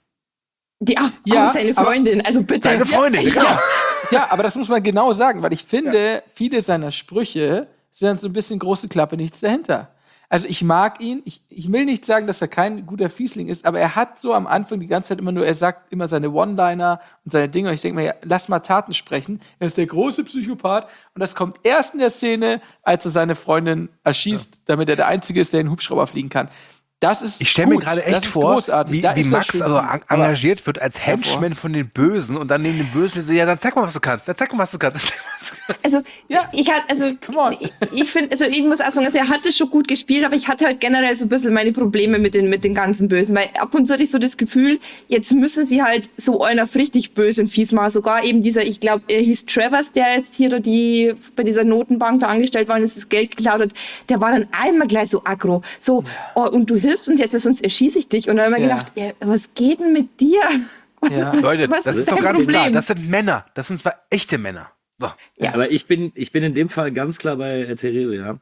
Ja, Ja, auch seine aber- Freundin, also bitte. Seine Freundin, ja, genau. ja. Ja, aber das muss man genau sagen, weil ich finde, viele seiner Sprüche sind so ein bisschen große Klappe, nichts dahinter. Also ich mag ihn, ich, ich will nicht sagen, dass er kein guter Fiesling ist, aber er hat so am Anfang die ganze Zeit immer nur, er sagt immer seine One-Liner und seine Dinge, und ich denke mir, ja, lass mal Taten sprechen. Er ist der große Psychopath, und das kommt erst in der Szene, als er seine Freundin erschießt, damit er der Einzige ist, der in den Hubschrauber fliegen kann. Das ist Ich stelle mir gut. gerade Das echt ist vor, großartig. wie, Da wie ist er Max schön also gut. en- Aber- engagiert wird als Henchman von den Bösen, und dann neben den Bösen so, ja, dann zeig mal, was du kannst. Dann zeig mal, was du kannst. Dann zeig mal, was du kannst. Also, ja, ich hatte, also, Come on. ich, ich finde, also, ich muss auch sagen, also, er hat das schon gut gespielt, aber ich hatte halt generell so ein bisschen meine Probleme mit den, mit den ganzen Bösen, weil ab und zu hatte ich so das Gefühl, jetzt müssen sie halt so einer richtig böse und fies machen. Sogar eben dieser, ich glaube, er hieß Travers, der jetzt hier da die, bei dieser Notenbank da angestellt war und das Geld geklaut hat, der war dann einmal gleich so aggro. So, oh, und du hilfst uns jetzt, weil sonst erschieße ich dich. Und dann haben wir Ja. gedacht, ja, was geht denn mit dir? Ja. Was, Leute, was das ist, dein doch ganz Problem? klar. Das sind Männer. Das sind zwar echte Männer. So. Ja. Aber ich bin, ich bin in dem Fall ganz klar bei äh, Theresia.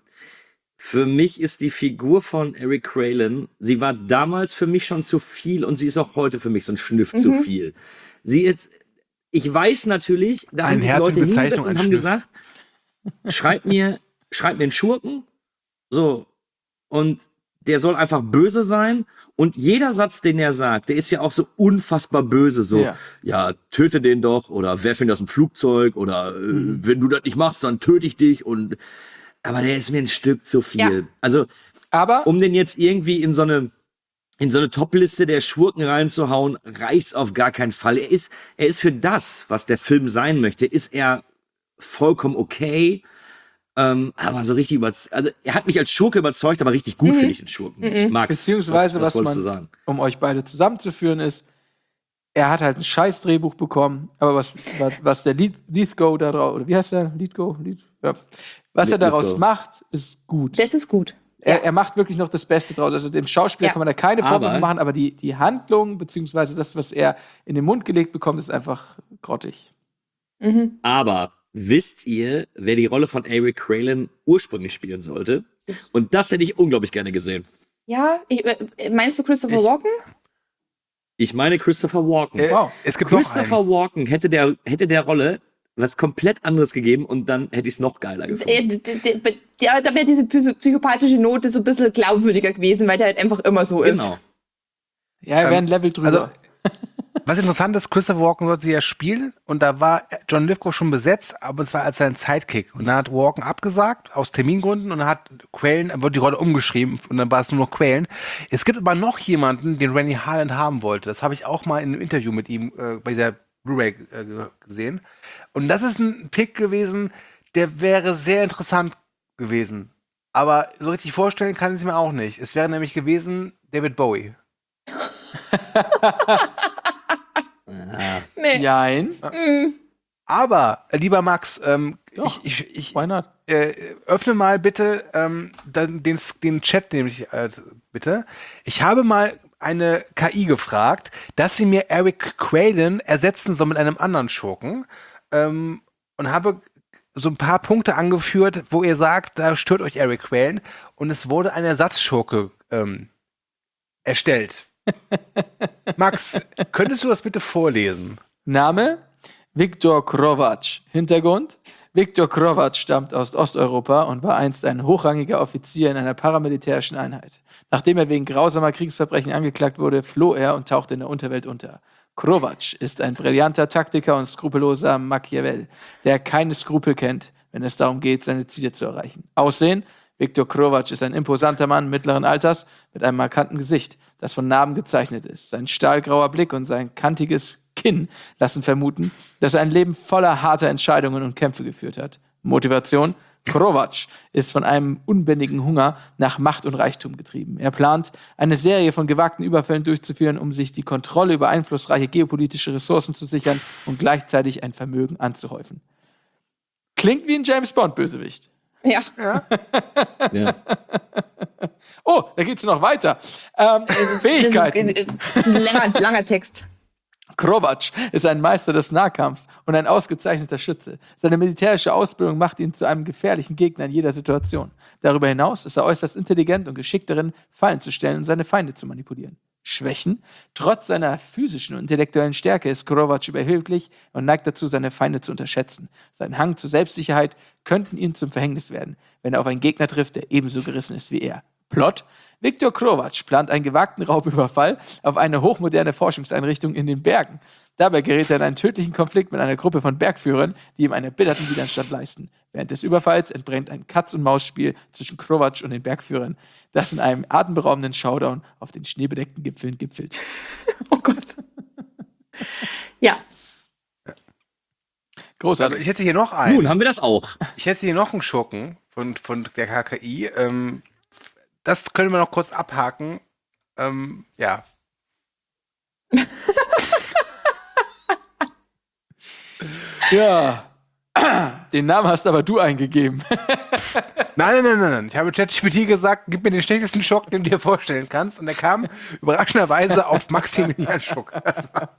Für mich ist die Figur von Eric Cralen, sie war damals für mich schon zu viel und sie ist auch heute für mich so ein Schnüff zu viel. Sie ist, ich weiß natürlich, da Ein haben sich Herz Leute in Bezeichnung, hingesetzt und ein haben Schnüff. gesagt, schreib mir, schreib mir einen Schurken, so, und der soll einfach böse sein, und jeder Satz, den er sagt, der ist ja auch so unfassbar böse, so, ja, Ja. töte den doch, oder werf ihn aus dem Flugzeug, oder äh, wenn du das nicht machst, dann töte ich dich, und aber der ist mir ein Stück zu viel. Ja. Also, Aber um den jetzt irgendwie in so eine in so eine Top-Liste der Schurken reinzuhauen, reicht's auf gar keinen Fall. Er ist, er ist für das, was der Film sein möchte, ist er vollkommen okay. Ähm, aber so richtig überzeugt. Also, er hat mich als Schurke überzeugt, aber richtig gut finde ich den Schurken. Ich mag's. beziehungsweise, was, was, was wolltest du man, sagen? um euch beide zusammenzuführen, ist, er hat halt ein scheiß Drehbuch bekommen, aber was, was, was der Lead, Lithgow da drauf, oder wie heißt der? Lithgow? Lead, ja. Was er daraus Lithgow. macht, ist gut. Das ist gut. Er, er macht wirklich noch das Beste draus. Also dem Schauspieler Ja. kann man da keine Vorwürfe Aber- machen, aber die, die Handlung, beziehungsweise das, was er in den Mund gelegt bekommt, ist einfach grottig. Mhm. Aber wisst ihr, wer die Rolle von Eric Cralen ursprünglich spielen sollte? Und das hätte ich unglaublich gerne gesehen. Ja, ich, äh, meinst du Christopher Ich- Walken? Ich meine Christopher Walken. Äh, Wow. Es gibt noch einen. Christopher Walken hätte der, hätte der Rolle was komplett anderes gegeben, und dann hätte ich es noch geiler gefunden. Äh, d- d- d- Ja, da wäre diese psy- psychopathische Note so ein bisschen glaubwürdiger gewesen, weil der halt einfach immer so ist. Genau. Ja, er wäre Ähm, ein Level drüber. also- Was interessant ist, Christopher Walken sollte ja spielen und da war John Lithgow schon besetzt, aber es war als sein Sidekick. Und dann hat Walken abgesagt, aus Termingründen, und dann hat Quellen, dann wurde die Rolle umgeschrieben und dann war es nur noch Quellen. Es gibt aber noch jemanden, den Rennie Harland haben wollte. Das habe ich auch mal in einem Interview mit ihm äh, bei dieser Blu-ray äh, gesehen. Und das ist ein Pick gewesen, der wäre sehr interessant gewesen. Aber so richtig vorstellen kann ich es mir auch nicht. Es wäre nämlich gewesen David Bowie. Nee. Nein. Aber, äh, lieber Max, ähm, Doch, ich, ich, ich why not? äh, öffne mal bitte ähm, dann den, den Chat, nämlich äh, bitte. Ich habe mal eine K I gefragt, dass sie mir Eric Quaylen ersetzen soll mit einem anderen Schurken, ähm, und habe so ein paar Punkte angeführt, wo ihr sagt, da stört euch Eric Quaylen, und es wurde ein Ersatzschurke ähm, erstellt. Max, könntest du das bitte vorlesen? Name? Viktor Krovac. Hintergrund? Viktor Krovac stammt aus Osteuropa und war einst ein hochrangiger Offizier in einer paramilitärischen Einheit. Nachdem er wegen grausamer Kriegsverbrechen angeklagt wurde, floh er und tauchte in der Unterwelt unter. Krovac ist ein brillanter Taktiker und skrupelloser Machiavel, der keine Skrupel kennt, wenn es darum geht, seine Ziele zu erreichen. Aussehen? Viktor Krovac ist ein imposanter Mann mittleren Alters mit einem markanten Gesicht, das von Narben gezeichnet ist. Sein stahlgrauer Blick und sein kantiges Kinn lassen vermuten, dass er ein Leben voller harter Entscheidungen und Kämpfe geführt hat. Motivation? Krovac ist von einem unbändigen Hunger nach Macht und Reichtum getrieben. Er plant, eine Serie von gewagten Überfällen durchzuführen, um sich die Kontrolle über einflussreiche geopolitische Ressourcen zu sichern und gleichzeitig ein Vermögen anzuhäufen. Klingt wie ein James-Bond-Bösewicht. Ja. Ja. Oh, da geht's noch weiter. Ähm, Fähigkeiten. Das ist, das ist ein langer, langer Text. Krovac ist ein Meister des Nahkampfs und ein ausgezeichneter Schütze. Seine militärische Ausbildung macht ihn zu einem gefährlichen Gegner in jeder Situation. Darüber hinaus ist er äußerst intelligent und geschickt darin, Fallen zu stellen und seine Feinde zu manipulieren. Schwächen? Trotz seiner physischen und intellektuellen Stärke ist Krovac überheblich und neigt dazu, seine Feinde zu unterschätzen. Sein Hang zur Selbstsicherheit könnten ihm zum Verhängnis werden, wenn er auf einen Gegner trifft, der ebenso gerissen ist wie er. Plot: Viktor Krovac plant einen gewagten Raubüberfall auf eine hochmoderne Forschungseinrichtung in den Bergen. Dabei gerät er in einen tödlichen Konflikt mit einer Gruppe von Bergführern, die ihm einen erbitterten Widerstand leisten. Während des Überfalls entbrennt ein Katz-und-Maus-Spiel zwischen Krovac und den Bergführern, das in einem atemberaubenden Showdown auf den schneebedeckten Gipfeln gipfelt. Oh Gott. Ja. Großartig. Also ich hätte hier noch einen. Nun haben wir das auch. Ich hätte hier noch einen Schurken von, von der K K I. Ähm, das können wir noch kurz abhaken. Ähm, ja. Ja. Den Namen hast aber du eingegeben. Nein, nein, nein, nein, nein. Ich habe ChatGPT gesagt, gib mir den schlechtesten Schock, den du dir vorstellen kannst. Und er kam überraschenderweise auf Maximilian Schuck. Das war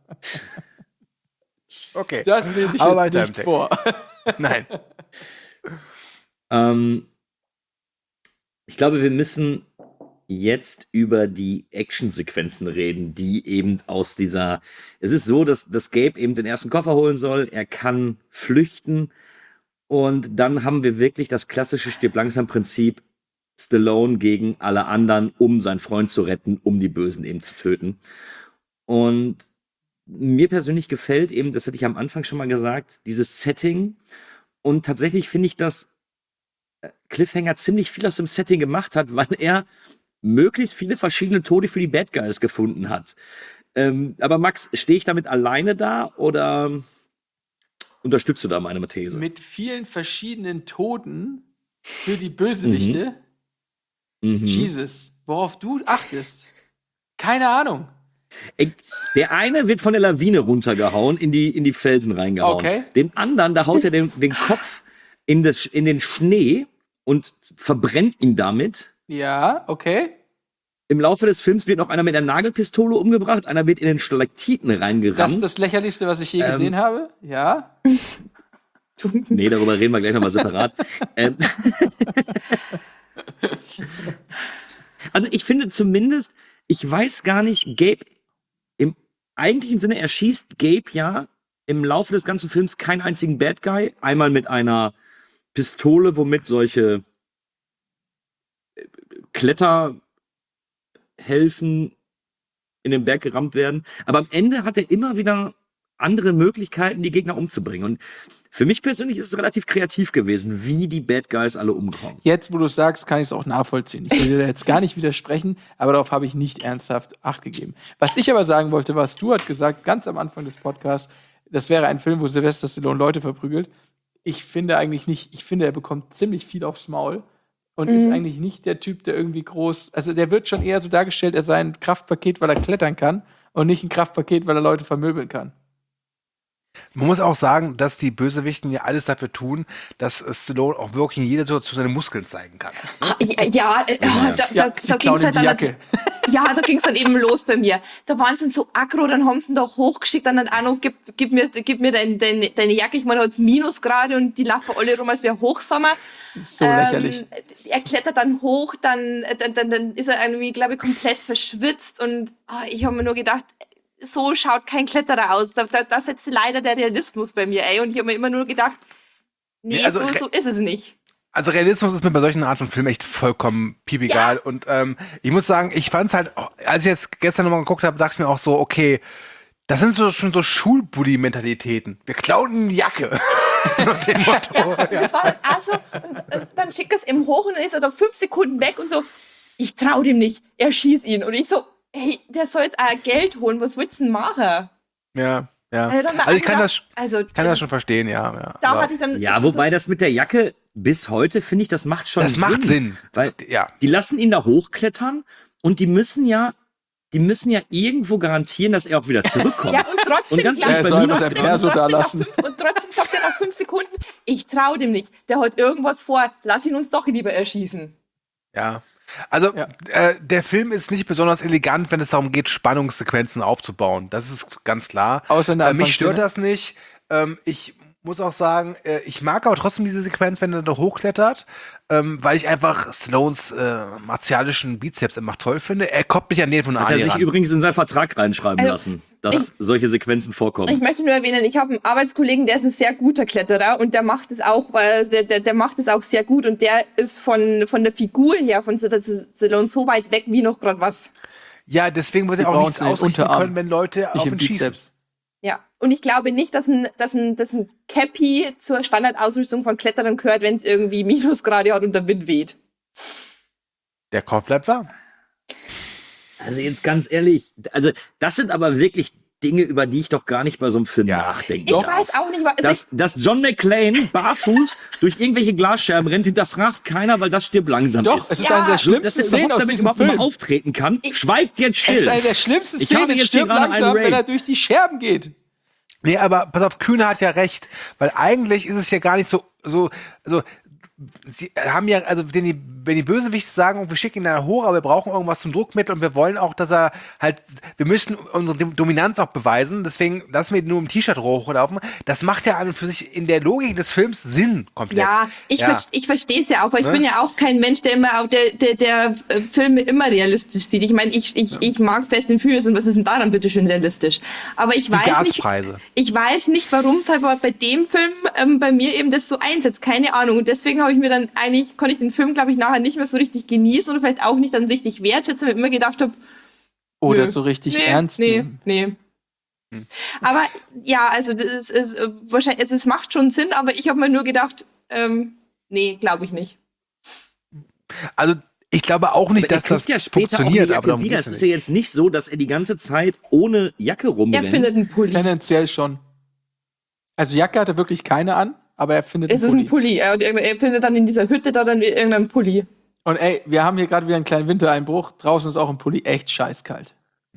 okay. Das lese ich Aber jetzt weiter im nicht Text. vor. Nein. Ähm, ich glaube, wir müssen jetzt über die Actionsequenzen reden, die eben aus dieser. Es ist so, dass, dass Gabe eben den ersten Koffer holen soll. Er kann flüchten. Und dann haben wir wirklich das klassische Stirb-langsam-Prinzip: Stallone gegen alle anderen, um seinen Freund zu retten, um die Bösen eben zu töten. Und mir persönlich gefällt eben, das hatte ich am Anfang schon mal gesagt, dieses Setting. Und tatsächlich finde ich, dass Cliffhanger ziemlich viel aus dem Setting gemacht hat, weil er möglichst viele verschiedene Tode für die Bad Guys gefunden hat. Ähm, aber Max, stehe ich damit alleine da oder unterstützt du da meine These? Mit vielen verschiedenen Toten für die Bösewichte. Mhm. Jesus, worauf du achtest. Keine Ahnung. Ey, der eine wird von der Lawine runtergehauen, in die, in die Felsen reingehauen. Okay. Den anderen, da haut er den, den Kopf in, das, in den Schnee und verbrennt ihn damit. Ja, okay. Im Laufe des Films wird noch einer mit einer Nagelpistole umgebracht, einer wird in den Stalaktiten reingerammt. Das ist das Lächerlichste, was ich je Ähm, gesehen habe. Ja. Nee, darüber reden wir gleich nochmal separat. ähm, also ich finde zumindest, ich weiß gar nicht, Gabe, im eigentlichen Sinne erschießt Gabe ja im Laufe des ganzen Films keinen einzigen Bad Guy. Einmal mit einer Pistole, womit solche Kletterhelfen in den Berg gerammt werden. Aber am Ende hat er immer wieder andere Möglichkeiten, die Gegner umzubringen. Und für mich persönlich ist es relativ kreativ gewesen, wie die Bad Guys alle umkommen. Jetzt, wo du es sagst, kann ich es auch nachvollziehen. Ich will dir da jetzt gar nicht widersprechen, aber darauf habe ich nicht ernsthaft Acht gegeben. Was ich aber sagen wollte, was du hat gesagt, ganz am Anfang des Podcasts, das wäre ein Film, wo Sylvester Stallone Leute verprügelt. Ich finde eigentlich nicht, ich finde, er bekommt ziemlich viel aufs Maul und Mhm. ist eigentlich nicht der Typ, der irgendwie groß, also der wird schon eher so dargestellt, er sei ein Kraftpaket, weil er klettern kann und nicht ein Kraftpaket, weil er Leute vermöbeln kann. Man muss auch sagen, dass die Bösewichten ja alles dafür tun, dass äh, Stallone auch wirklich in jeder Situation seine Muskeln zeigen kann. Ah, Ja, ja, äh, ah, da, Ja, da, sie da klauen ging's ihm die halt dann, Jacke. ja, da ging's dann eben los bei mir. Da waren sie so aggro, dann haben sie ihn da hochgeschickt, dann hat Arno, gib, gib mir, gib mir dein, deine, deine Jacke, ich meine, heute Minusgrade und die laufen alle rum, als wäre Hochsommer. Das ist so lächerlich. Er klettert dann hoch, dann, dann, dann, dann ist er irgendwie, glaube ich, komplett verschwitzt und ah, ich habe mir nur gedacht, so schaut kein Kletterer aus. Da, da, da setzt leider der Realismus bei mir, ey. Und ich habe mir immer nur gedacht, nee, Nee, also so, Re- so ist es nicht. Also Realismus ist mir bei solchen Art von Filmen echt vollkommen piepegal. Und ähm, ich muss sagen, ich fand es halt, als ich jetzt gestern nochmal geguckt habe, dachte ich mir auch so, okay, das sind so schon so Schulbuddy-Mentalitäten. Wir klauen eine Jacke. Nach dem Motto. Ja, das war also, und, und dann schickt es ihm hoch und dann ist er da fünf Sekunden weg und so, ich trau dem nicht, er schießt ihn. Und ich so, hey, der soll jetzt auch Geld holen, was willst du denn machen? Ja, ja. Also, dann Also ich kann gedacht, das, also, kann das schon verstehen, ja. ja. da Aber hatte ich dann, Ja, das- wobei das mit der Jacke bis heute, finde ich, das macht schon Das Sinn. macht Sinn. Weil Ja. die lassen ihn da hochklettern und die müssen ja, die müssen ja irgendwo garantieren, dass er auch wieder zurückkommt. Ja, und trotzdem, Und ganz ja, ehrlich, Er bei soll mir was ist er Perso trotzdem da nach lassen. fünf- Und trotzdem sagt er nach fünf Sekunden, ich trau dem nicht, der hat irgendwas vor, lass ihn uns doch lieber erschießen. Ja. Also, Ja. äh, der Film ist nicht besonders elegant, wenn es darum geht, Spannungssequenzen aufzubauen. Das ist ganz klar. Außer in der äh, mich stört Anfangsszene. das nicht. Ähm, ich muss auch sagen, äh, ich mag aber trotzdem diese Sequenz, wenn er da hochklettert, ähm, weil ich einfach Stallones äh, martialischen Bizeps immer toll finde. Er kommt mich an den von Hat er Arnie sich ran. übrigens in seinen Vertrag reinschreiben Also, lassen, dass solche Sequenzen Ich vorkommen. möchte nur erwähnen, ich habe einen Arbeitskollegen, der ist ein sehr guter Kletterer und der macht es auch, äh, der, der, der macht es auch sehr gut und der ist von, von der Figur her von Sylvester Stallone so weit weg wie noch gerade was. Ja, deswegen wird Die er auch brauchen nichts den ausrichten Unterarm. können, wenn Leute Ich auf im ihn schießen. Bizeps. Ja, und ich glaube nicht, dass ein, dass ein, dass ein Cappy zur Standardausrüstung von Kletterern gehört, wenn es irgendwie Minusgrade hat und der Wind weht. Der Kopf bleibt warm. Also jetzt ganz ehrlich, also das sind aber wirklich Dinge, über die ich doch gar nicht bei so einem Film Ja. nachdenken Ich darf. weiß auch nicht, was. Also Dass, dass John McClane barfuß durch irgendwelche Glasscherben rennt, hinterfragt keiner, weil das stirbt langsam Doch, ist. es ist Ja. eine der So, dass schlimmsten er Szenen überhaupt aus damit diesem überhaupt mal Film. auftreten kann, schweigt jetzt Es still. ist eine der schlimmsten Ich habe Szenen, jetzt hier stirbt gerade einen langsam, wenn Ray. er durch die Scherben geht. Nee, aber pass auf, Kühne hat ja recht, weil eigentlich ist es ja gar nicht so, so, so, sie haben ja, also wenn die, wenn die Bösewichte sagen, wir schicken ihn da hoch, aber wir brauchen irgendwas zum Druckmittel und wir wollen auch, dass er halt, wir müssen unsere Dom- Dominanz auch beweisen, deswegen lassen wir ihn nur im T-Shirt hochlaufen. Das macht ja an und für sich in der Logik des Films Sinn komplett. ja, ich, Ja. ver- ich verstehe es ja auch, weil ich Ne? bin ja auch kein Mensch, der immer, auch der, der, der äh, Filme immer realistisch sieht. Ich meine, ich, ich, ich mag Fast and Furious und was ist denn daran bitte schön realistisch? Aber ich Die weiß nicht, Gaspreise. ich weiß nicht, warum es halt bei dem Film ähm, bei mir eben das so einsetzt. Keine Ahnung. Und deswegen habe ich mir dann eigentlich, konnte ich den Film, glaube ich, nachher nicht mehr so richtig genießen oder vielleicht auch nicht dann richtig wertschätzen, weil ich immer gedacht habe, Oder Nö. so richtig nee, ernst nee, nehmen. nee. Aber ja, also das ist, ist äh, wahrscheinlich, also es macht schon Sinn, aber ich habe mir nur gedacht, ähm, nee, glaube ich nicht. Also, ich glaube auch nicht, Aber er dass das kriegt ja später funktioniert, auch eine aber Jacke darum wieder. geht's Es ist nicht. ja jetzt nicht so, dass er die ganze Zeit ohne Jacke Er rumrennt. findet einen Pulli. Tendenziell schon. Also Jacke hat er wirklich keine an, aber er findet Es einen ist Pulli. ein Pulli. Er, er findet dann in dieser Hütte da dann irgendeinen Pulli. Und ey, wir haben hier gerade wieder einen kleinen Wintereinbruch. Draußen ist auch ein Pulli echt scheißkalt.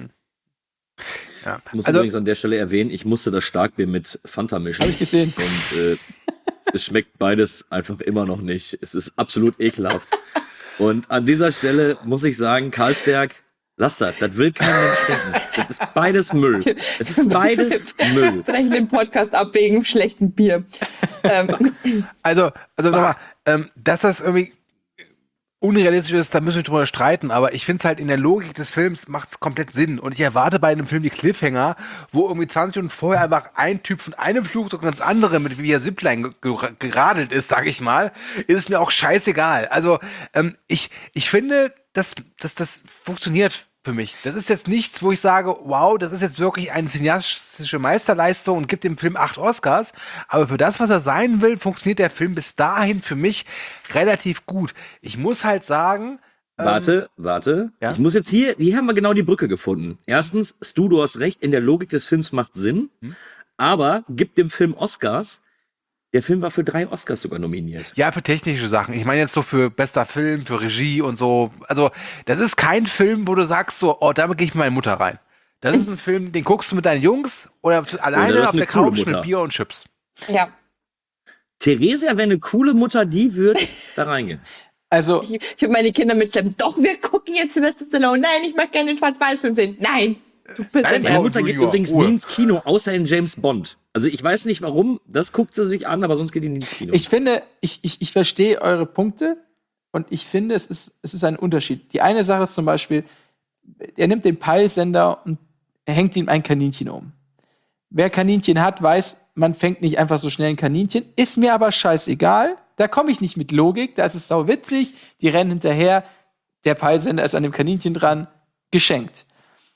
Ja. Ich muss Also, übrigens an der Stelle erwähnen, ich musste das Starkbier mit Fanta mischen. Habe ich gesehen. Und äh, es schmeckt beides einfach immer noch nicht. Es ist absolut ekelhaft. Und an dieser Stelle muss ich sagen, Karlsberg, lass das. Das will kein Mensch denken. Das ist beides Müll. Es ist beides Müll. Brechen den Podcast ab wegen schlechtem Bier. ähm, Also, also nochmal, ähm, dass das irgendwie unrealistisch ist, da müssen wir drüber streiten, aber ich finde es halt in der Logik des Films macht es komplett Sinn und ich erwarte bei einem Film die Cliffhanger, wo irgendwie zwanzig Minuten vorher einfach ein Typ von einem Flugzeug und das andere mit wie er Zipline ge- ge- geradelt ist, sag ich mal, ist es mir auch scheißegal. Also ähm, ich, ich finde, dass, dass das funktioniert für mich. Das ist jetzt nichts, wo ich sage, wow, das ist jetzt wirklich eine cineastische Meisterleistung und gibt dem Film acht Oscars. Aber für das, was er sein will, funktioniert der Film bis dahin für mich relativ gut. Ich muss halt sagen, Warte, warte. ja? Ich muss jetzt hier, hier haben wir genau die Brücke gefunden. Erstens, Stu, du hast recht, in der Logik des Films macht Sinn, Hm? aber gibt dem Film Oscars. Der Film war für drei Oscars sogar nominiert. Ja, für technische Sachen. Ich meine jetzt so für bester Film, für Regie und so. Also, das ist kein Film, wo du sagst so, oh, damit gehe ich mit meiner Mutter rein. Das ist ein Film, den guckst du mit deinen Jungs oder alleine das ist auf eine der coole Couch Mutter. mit Bier und Chips. Ja. Theresia wäre eine coole Mutter, die würde da reingehen. Also, Ich, ich würde meine Kinder mitschleppen. Doch, wir gucken jetzt Sylvester Stallone. Nein, ich möchte gerne den Schwarz-Weiß-Film sehen. Nein. Du bist Nein, Meine Oh, Mutter geht Junior, übrigens Ruhe. nie ins Kino, außer in James Bond. Also ich weiß nicht warum, das guckt sie sich an, aber sonst geht die nie ins Kino. ich finde, ich, ich, ich verstehe eure Punkte und ich finde, es ist, es ist ein Unterschied. Die eine Sache ist zum Beispiel, er nimmt den Peilsender und er hängt ihm ein Kaninchen um. Wer Kaninchen hat, weiß, man fängt nicht einfach so schnell ein Kaninchen. Ist mir aber scheißegal. Da komme ich nicht mit Logik. Da ist es sau witzig. Die rennen hinterher. Der Peilsender ist an dem Kaninchen dran. Geschenkt.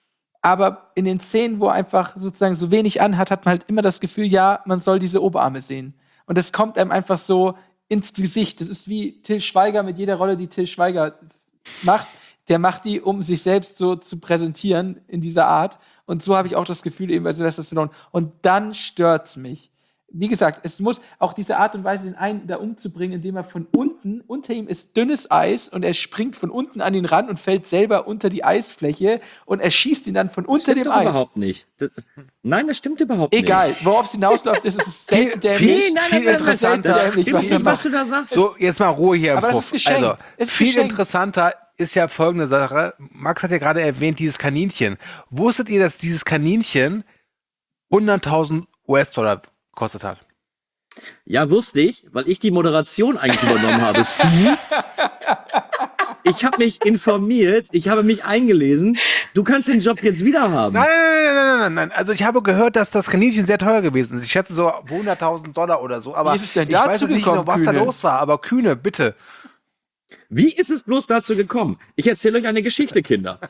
Aber in den Szenen, wo er einfach sozusagen so wenig anhat, hat man halt immer das Gefühl, ja, man soll diese Oberarme sehen. Und das kommt einem einfach so ins Gesicht. Das ist wie Till Schweiger mit jeder Rolle, die Till Schweiger macht. Der macht die, um sich selbst so zu präsentieren in dieser Art. Und so habe ich auch das Gefühl eben bei Sylvester Stallone. Und dann stört's mich. Wie gesagt, es muss auch diese Art und Weise, den einen da umzubringen, indem er von unten, unter ihm ist dünnes Eis und er springt von unten an ihn ran und fällt selber unter die Eisfläche und er schießt ihn dann von das unter stimmt dem doch Eis. überhaupt nicht. Das, nein, das stimmt überhaupt Egal, nicht. worauf es hinausläuft, ist, es ist selten dämlich. viel- nein, viel nein, nein, interessanter. Das Dämlich, stimmt was nicht, er was du macht. da sagst. So, jetzt mal Ruhe hier im Aber das Puff. ist geschenkt. Also, Es ist viel geschenkt. interessanter ist ja folgende Sache. Max hat ja gerade erwähnt, dieses Kaninchen. Wusstet ihr, dass dieses Kaninchen hunderttausend US-Dollar gekostet hat? Ja, wusste ich, weil ich die Moderation eigentlich übernommen habe. Ich habe mich informiert, ich habe mich eingelesen. Du kannst den Job jetzt wieder haben. Nein, nein, nein, nein, nein, nein. Also ich habe gehört, dass das Kaninchen sehr teuer gewesen ist. Ich schätze so hunderttausend Dollar oder so. Aber Wie ist es denn ich weiß dazu jetzt nicht gekommen, noch, was da Kühne? los war. Aber Kühne, bitte. Wie ist es bloß dazu gekommen? Ich erzähle euch eine Geschichte, Kinder.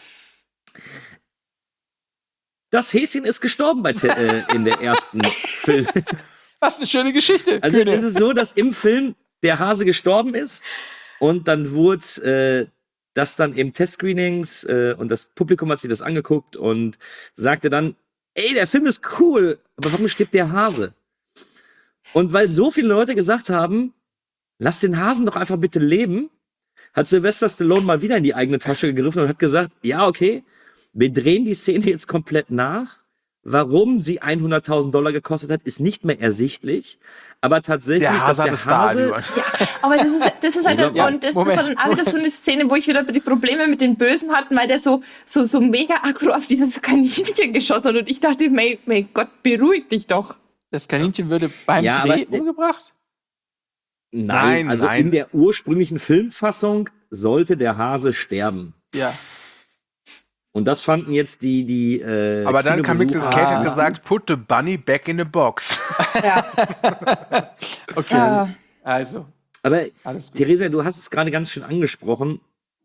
Das Häschen ist gestorben bei Te äh, in der ersten Film. Was eine schöne Geschichte. Also Kühne. ist es so, dass im Film der Hase gestorben ist und dann wurde äh, das dann im Testscreenings äh, und das Publikum hat sich das angeguckt und sagte dann, ey, der Film ist cool, aber warum stirbt der Hase? Und weil so viele Leute gesagt haben, lass den Hasen doch einfach bitte leben, hat Sylvester Stallone mal wieder in die eigene Tasche gegriffen und hat gesagt, ja, okay, wir drehen die Szene jetzt komplett nach. Warum sie hunderttausend Dollar gekostet hat, ist nicht mehr ersichtlich. Aber tatsächlich, Der dass Hase der hat es da. Hase, lieber. Aber das ist, das ist halt, Ja, und das, das Moment, war dann auch wieder so eine Szene, wo ich wieder die Probleme mit den Bösen hatten, weil der so, so, so mega aggro auf dieses Kaninchen geschossen hat. Und ich dachte, mein, mein Gott, beruhig dich doch. Das Kaninchen würde beim Ja, Dreh aber- umgebracht? nein, Nein, also nein. in der ursprünglichen Filmfassung sollte der Hase sterben. Ja. Und das fanden jetzt die, die, äh, Aber dann kam Nicolas Kinobesucher- Cage und gesagt, put the bunny back in the box. Ja. Okay. Ja. Also, Aber alles gut. Theresa, du hast es gerade ganz schön angesprochen.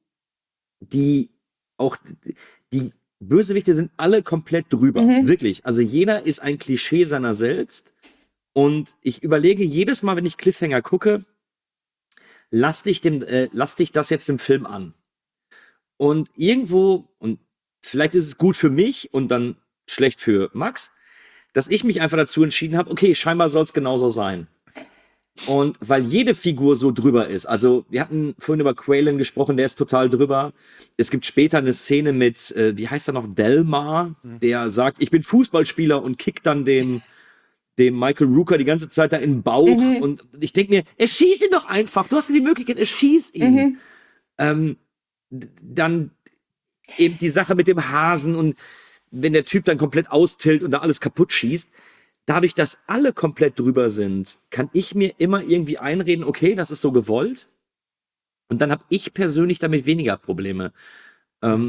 Die auch die Bösewichte sind alle komplett drüber. Mhm. Wirklich. Also jeder ist ein Klischee seiner selbst. Und ich überlege jedes Mal, wenn ich Cliffhanger gucke, lass dich, dem, äh, lass dich das jetzt im Film an. Und irgendwo, und vielleicht ist es gut für mich und dann schlecht für Max, dass ich mich einfach dazu entschieden habe, okay, scheinbar soll es genauso sein. Und weil jede Figur so drüber ist, also wir hatten vorhin über Quaylen gesprochen, der ist total drüber. Es gibt später eine Szene mit, äh, wie heißt er noch, Delmar, der sagt, ich bin Fußballspieler und kickt dann dem, dem Michael Rooker die ganze Zeit da in den Bauch. Mhm. Und ich denke mir, erschieß ihn doch einfach, du hast die Möglichkeit, erschieß ihn. Mhm. Ähm, d- dann eben die Sache mit dem Hasen und wenn der Typ dann komplett austilt und da alles kaputt schießt, dadurch, dass alle komplett drüber sind, kann ich mir immer irgendwie einreden, okay, das ist so gewollt. Und dann habe ich persönlich damit weniger Probleme. Ähm,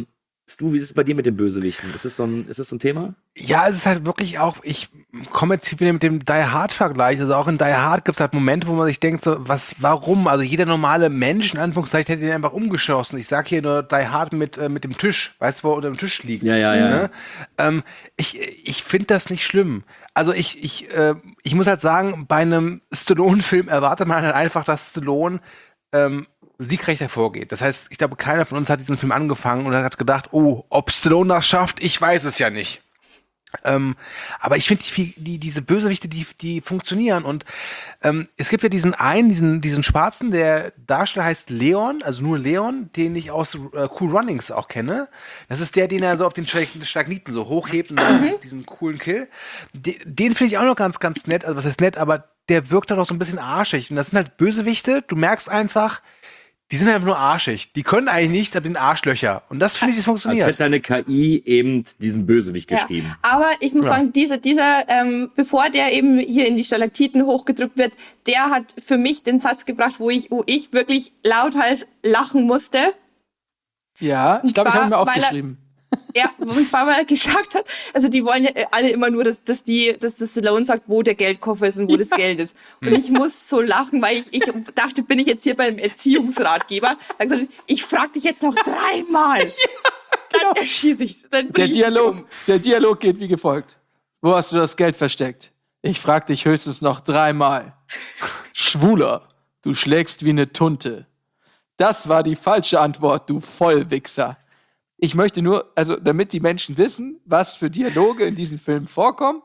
Stu, wie ist es bei dir mit den Bösewichten? Ist das so ein, ist das so ein Thema? Ja, es ist halt wirklich auch, ich komme jetzt wieder mit dem Die Hard-Vergleich, also auch in Die Hard gibt es halt Momente, wo man sich denkt, so, was, warum? Also jeder normale Mensch, in Anführungszeichen, hätte ihn einfach umgeschossen. Ich sag hier nur Die Hard mit, äh, mit dem Tisch, weißt du, wo er unter dem Tisch liegt. Ja, ja, ja. Ne? Ähm, ich ich finde das nicht schlimm. Also ich, ich, äh, ich muss halt sagen, bei einem Stallone-Film erwartet man halt einfach, dass Stallone ähm, siegreich hervorgeht. Das heißt, ich glaube, keiner von uns hat diesen Film angefangen und hat gedacht, oh, ob Stallone das schafft, ich weiß es ja nicht. Ähm, aber ich finde, die, die, diese Bösewichte, die, die funktionieren. Und ähm, es gibt ja diesen einen, diesen, diesen Schwarzen, der Darsteller heißt Leon, also nur Leon, den ich aus äh, Cool Runnings auch kenne. Das ist der, den er so auf den Stagniten so hochhebt und dann diesen coolen Kill. Den, den finde ich auch noch ganz, ganz nett. Also was heißt nett, aber der wirkt dann auch so ein bisschen arschig. Und das sind halt Bösewichte, du merkst einfach, die sind einfach nur arschig. Die können eigentlich nichts, aber sind Arschlöcher. Und das finde ich, das Als funktioniert. hätte eine K I eben diesen Bösewicht Ja. geschrieben. Aber ich muss Ja. sagen, dieser, dieser ähm, bevor der eben hier in die Stalaktiten hochgedrückt wird, der hat für mich den Satz gebracht, wo ich, wo ich wirklich lauthals lachen musste. Ja, ich Und glaube, ich habe zwar, mir weil er- aufgeschrieben. Ja, und zwar, weil er gesagt hat, also die wollen ja alle immer nur, dass, dass, die, dass das Stallone sagt, wo der Geldkoffer ist und wo das Geld ist. Und ich muss so lachen, weil ich, ich dachte, bin ich jetzt hier beim Erziehungsratgeber. Er hat gesagt, ich frage dich jetzt noch dreimal. Dann erschieße ich. Dann Der bring ich dich Dialog, um. der Dialog geht wie gefolgt. Wo hast du das Geld versteckt? Ich frag dich höchstens noch dreimal. Schwuler, du schlägst wie eine Tunte. Das war die falsche Antwort, du Vollwichser. Ich möchte nur, also damit die Menschen wissen, was für Dialoge in diesem Film vorkommen,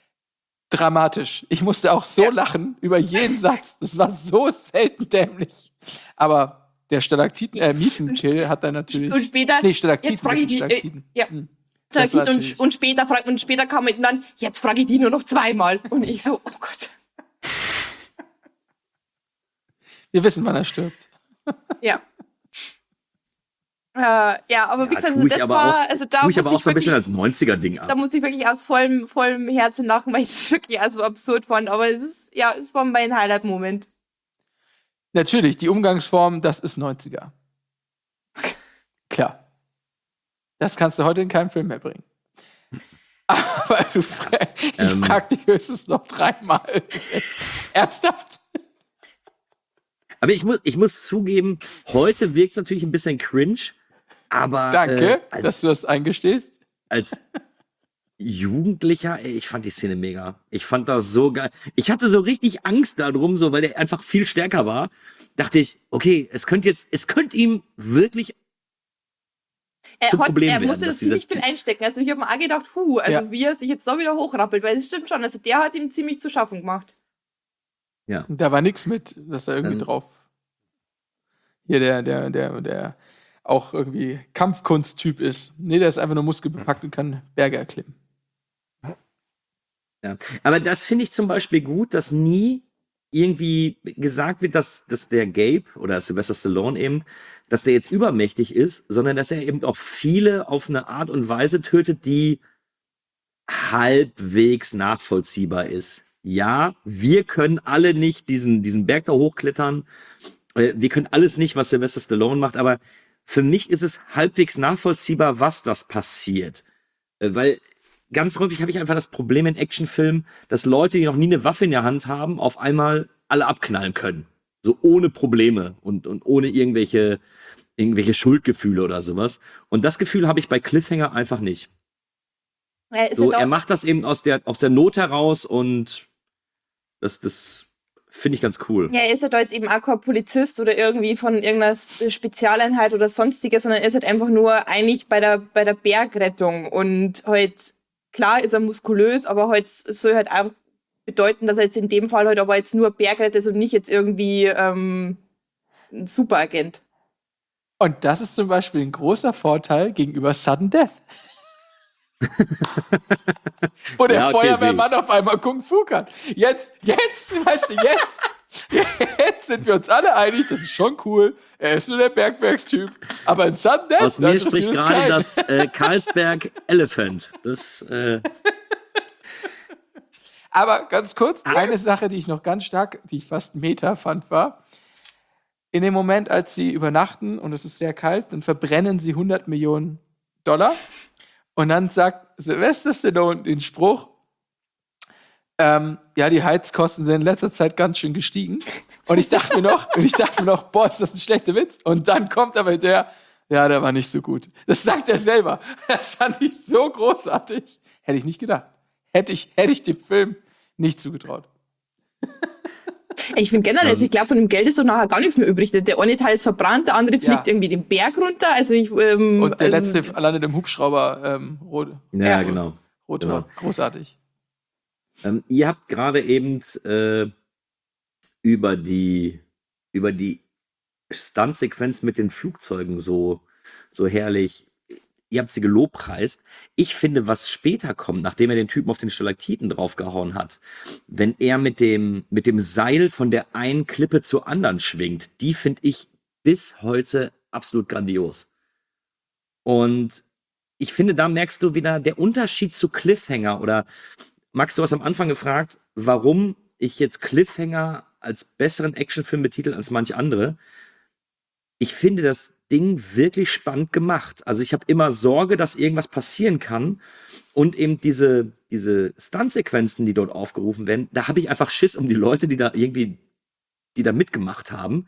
dramatisch. Ich musste auch so Ja. lachen über jeden Satz. Das war so selten dämlich. Aber der Stalaktiten, äh, Mietenkill hat dann natürlich... Und später, Nee, Stalaktiten, jetzt frage ich das sind die, äh, Stalaktiten. ja, Hm. Das war Stalaktit natürlich- und, und später frag, und später kam ihm dann, jetzt frage ich die nur noch zweimal. Und ich so, oh Gott. Wir wissen, wann er stirbt. Ja. Äh, ja, aber wie Ja, gesagt, tue ich das aber war, auch, also da tue ich muss aber auch so ein bisschen wirklich- als neunziger-Ding ab. Da muss ich wirklich aus vollem, vollem Herzen lachen, weil ich es wirklich also absurd fand. Aber es ist, ja, es war mein Highlight-Moment. Natürlich, die Umgangsform, das ist neunziger. Klar. Das kannst du heute in keinem Film mehr bringen. Aber du fra ich Ähm. frag dich höchstens noch dreimal. Ernsthaft? Aber ich muss, ich muss zugeben, heute wirkt es natürlich ein bisschen cringe, aber Danke, äh, dass als, du das eingestehst. als Jugendlicher, ey, ich fand die Szene mega. Ich fand das so geil. Ich hatte so richtig Angst darum, so, weil der einfach viel stärker war. Dachte ich, okay, es könnte jetzt, es könnte ihm wirklich Er, Zum hat, Problem er werden, musste dass das ziemlich dieser- viel einstecken. Also ich habe mir auch gedacht, hu, also Ja. wie er sich jetzt so wieder hochrappelt, weil das stimmt schon. Also der hat ihm ziemlich zu schaffen gemacht. ja. Und da war nichts mit, dass er irgendwie Ähm. drauf. Hier der, der, der, der auch irgendwie Kampfkunsttyp ist. Nee, der ist einfach nur muskelbepackt und kann Berge erklimmen. Ja. Aber das finde ich zum Beispiel gut, dass nie irgendwie gesagt wird, dass, dass der Gabe oder Sylvester Stallone eben, dass der jetzt übermächtig ist, sondern dass er eben auch viele auf eine Art und Weise tötet, die halbwegs nachvollziehbar ist. Ja, wir können alle nicht diesen, diesen Berg da hochklettern. Äh, Wir können alles nicht, was Sylvester Stallone macht, aber für mich ist es halbwegs nachvollziehbar, was das passiert. Äh, Weil ganz häufig habe ich einfach das Problem in Actionfilmen, dass Leute, die noch nie eine Waffe in der Hand haben, auf einmal alle abknallen können. So ohne Probleme und, und ohne irgendwelche, irgendwelche Schuldgefühle oder sowas. Und das Gefühl habe ich bei Cliffhanger einfach nicht. Er ist So, halt auch- er macht das eben aus der, aus der Not heraus und das, das finde ich ganz cool. Ja, er ist ja da jetzt eben auch kein Polizist oder irgendwie von irgendeiner Spe- Spezialeinheit oder sonstiges, sondern er ist halt einfach nur eigentlich bei der, bei der Bergrettung. Und halt, klar ist er muskulös, aber halt soll halt auch bedeuten, dass er jetzt in dem Fall halt aber jetzt nur Bergretter ist und nicht jetzt irgendwie ähm, ein Superagent. Und das ist zum Beispiel ein großer Vorteil gegenüber Sudden Death. Wo der Ja, okay, Feuerwehrmann seh auf einmal Kung Fu kann. Jetzt, jetzt, weißt du, jetzt, jetzt sind wir uns alle einig, das ist schon cool. Er ist nur der Bergwerkstyp. Aber in Sudden Death, Aus da mir interessiert spricht es gerade keinen. das äh, Carlsberg Elephant. Das, äh, Aber ganz kurz, Ah. eine Sache, die ich noch ganz stark, die ich fast Meta fand, war, in dem Moment, als sie übernachten und es ist sehr kalt, dann verbrennen sie hundert Millionen Dollar. Und dann sagt Sylvester Stallone den Spruch, ähm, ja, die Heizkosten sind in letzter Zeit ganz schön gestiegen. Und ich dachte mir noch, und ich dachte mir noch, boah, ist das ein schlechter Witz? Und dann kommt aber der, ja, der war nicht so gut. Das sagt er selber. Das fand ich so großartig. Hätte ich nicht gedacht. Hätte ich, hätte ich dem Film nicht zugetraut. Ich finde generell, also ich glaube, von dem Geld ist so nachher gar nichts mehr übrig. Der eine Teil ist verbrannt, der andere fliegt Ja. irgendwie den Berg runter. Also ich, ähm, Und der ähm, letzte landet im Hubschrauber, ähm, rot, Ja, Ja. genau. Rotor. Genau. Großartig. Ähm, ihr habt gerade eben äh, über die über die Stuntsequenz mit den Flugzeugen so, so herrlich, ihr habt sie gelobpreist. Ich finde, was später kommt, nachdem er den Typen auf den Stalaktiten draufgehauen hat, wenn er mit dem, mit dem Seil von der einen Klippe zur anderen schwingt, die finde ich bis heute absolut grandios. Und ich finde, da merkst du wieder der Unterschied zu Cliffhanger. Oder Max, du hast am Anfang gefragt, warum ich jetzt Cliffhanger als besseren Actionfilm betitel als manche andere. Ich finde das Ding wirklich spannend gemacht. Also ich habe immer Sorge, dass irgendwas passieren kann. Und eben diese, diese Stuntsequenzen, die dort aufgerufen werden, da habe ich einfach Schiss um die Leute, die da irgendwie, die da mitgemacht haben.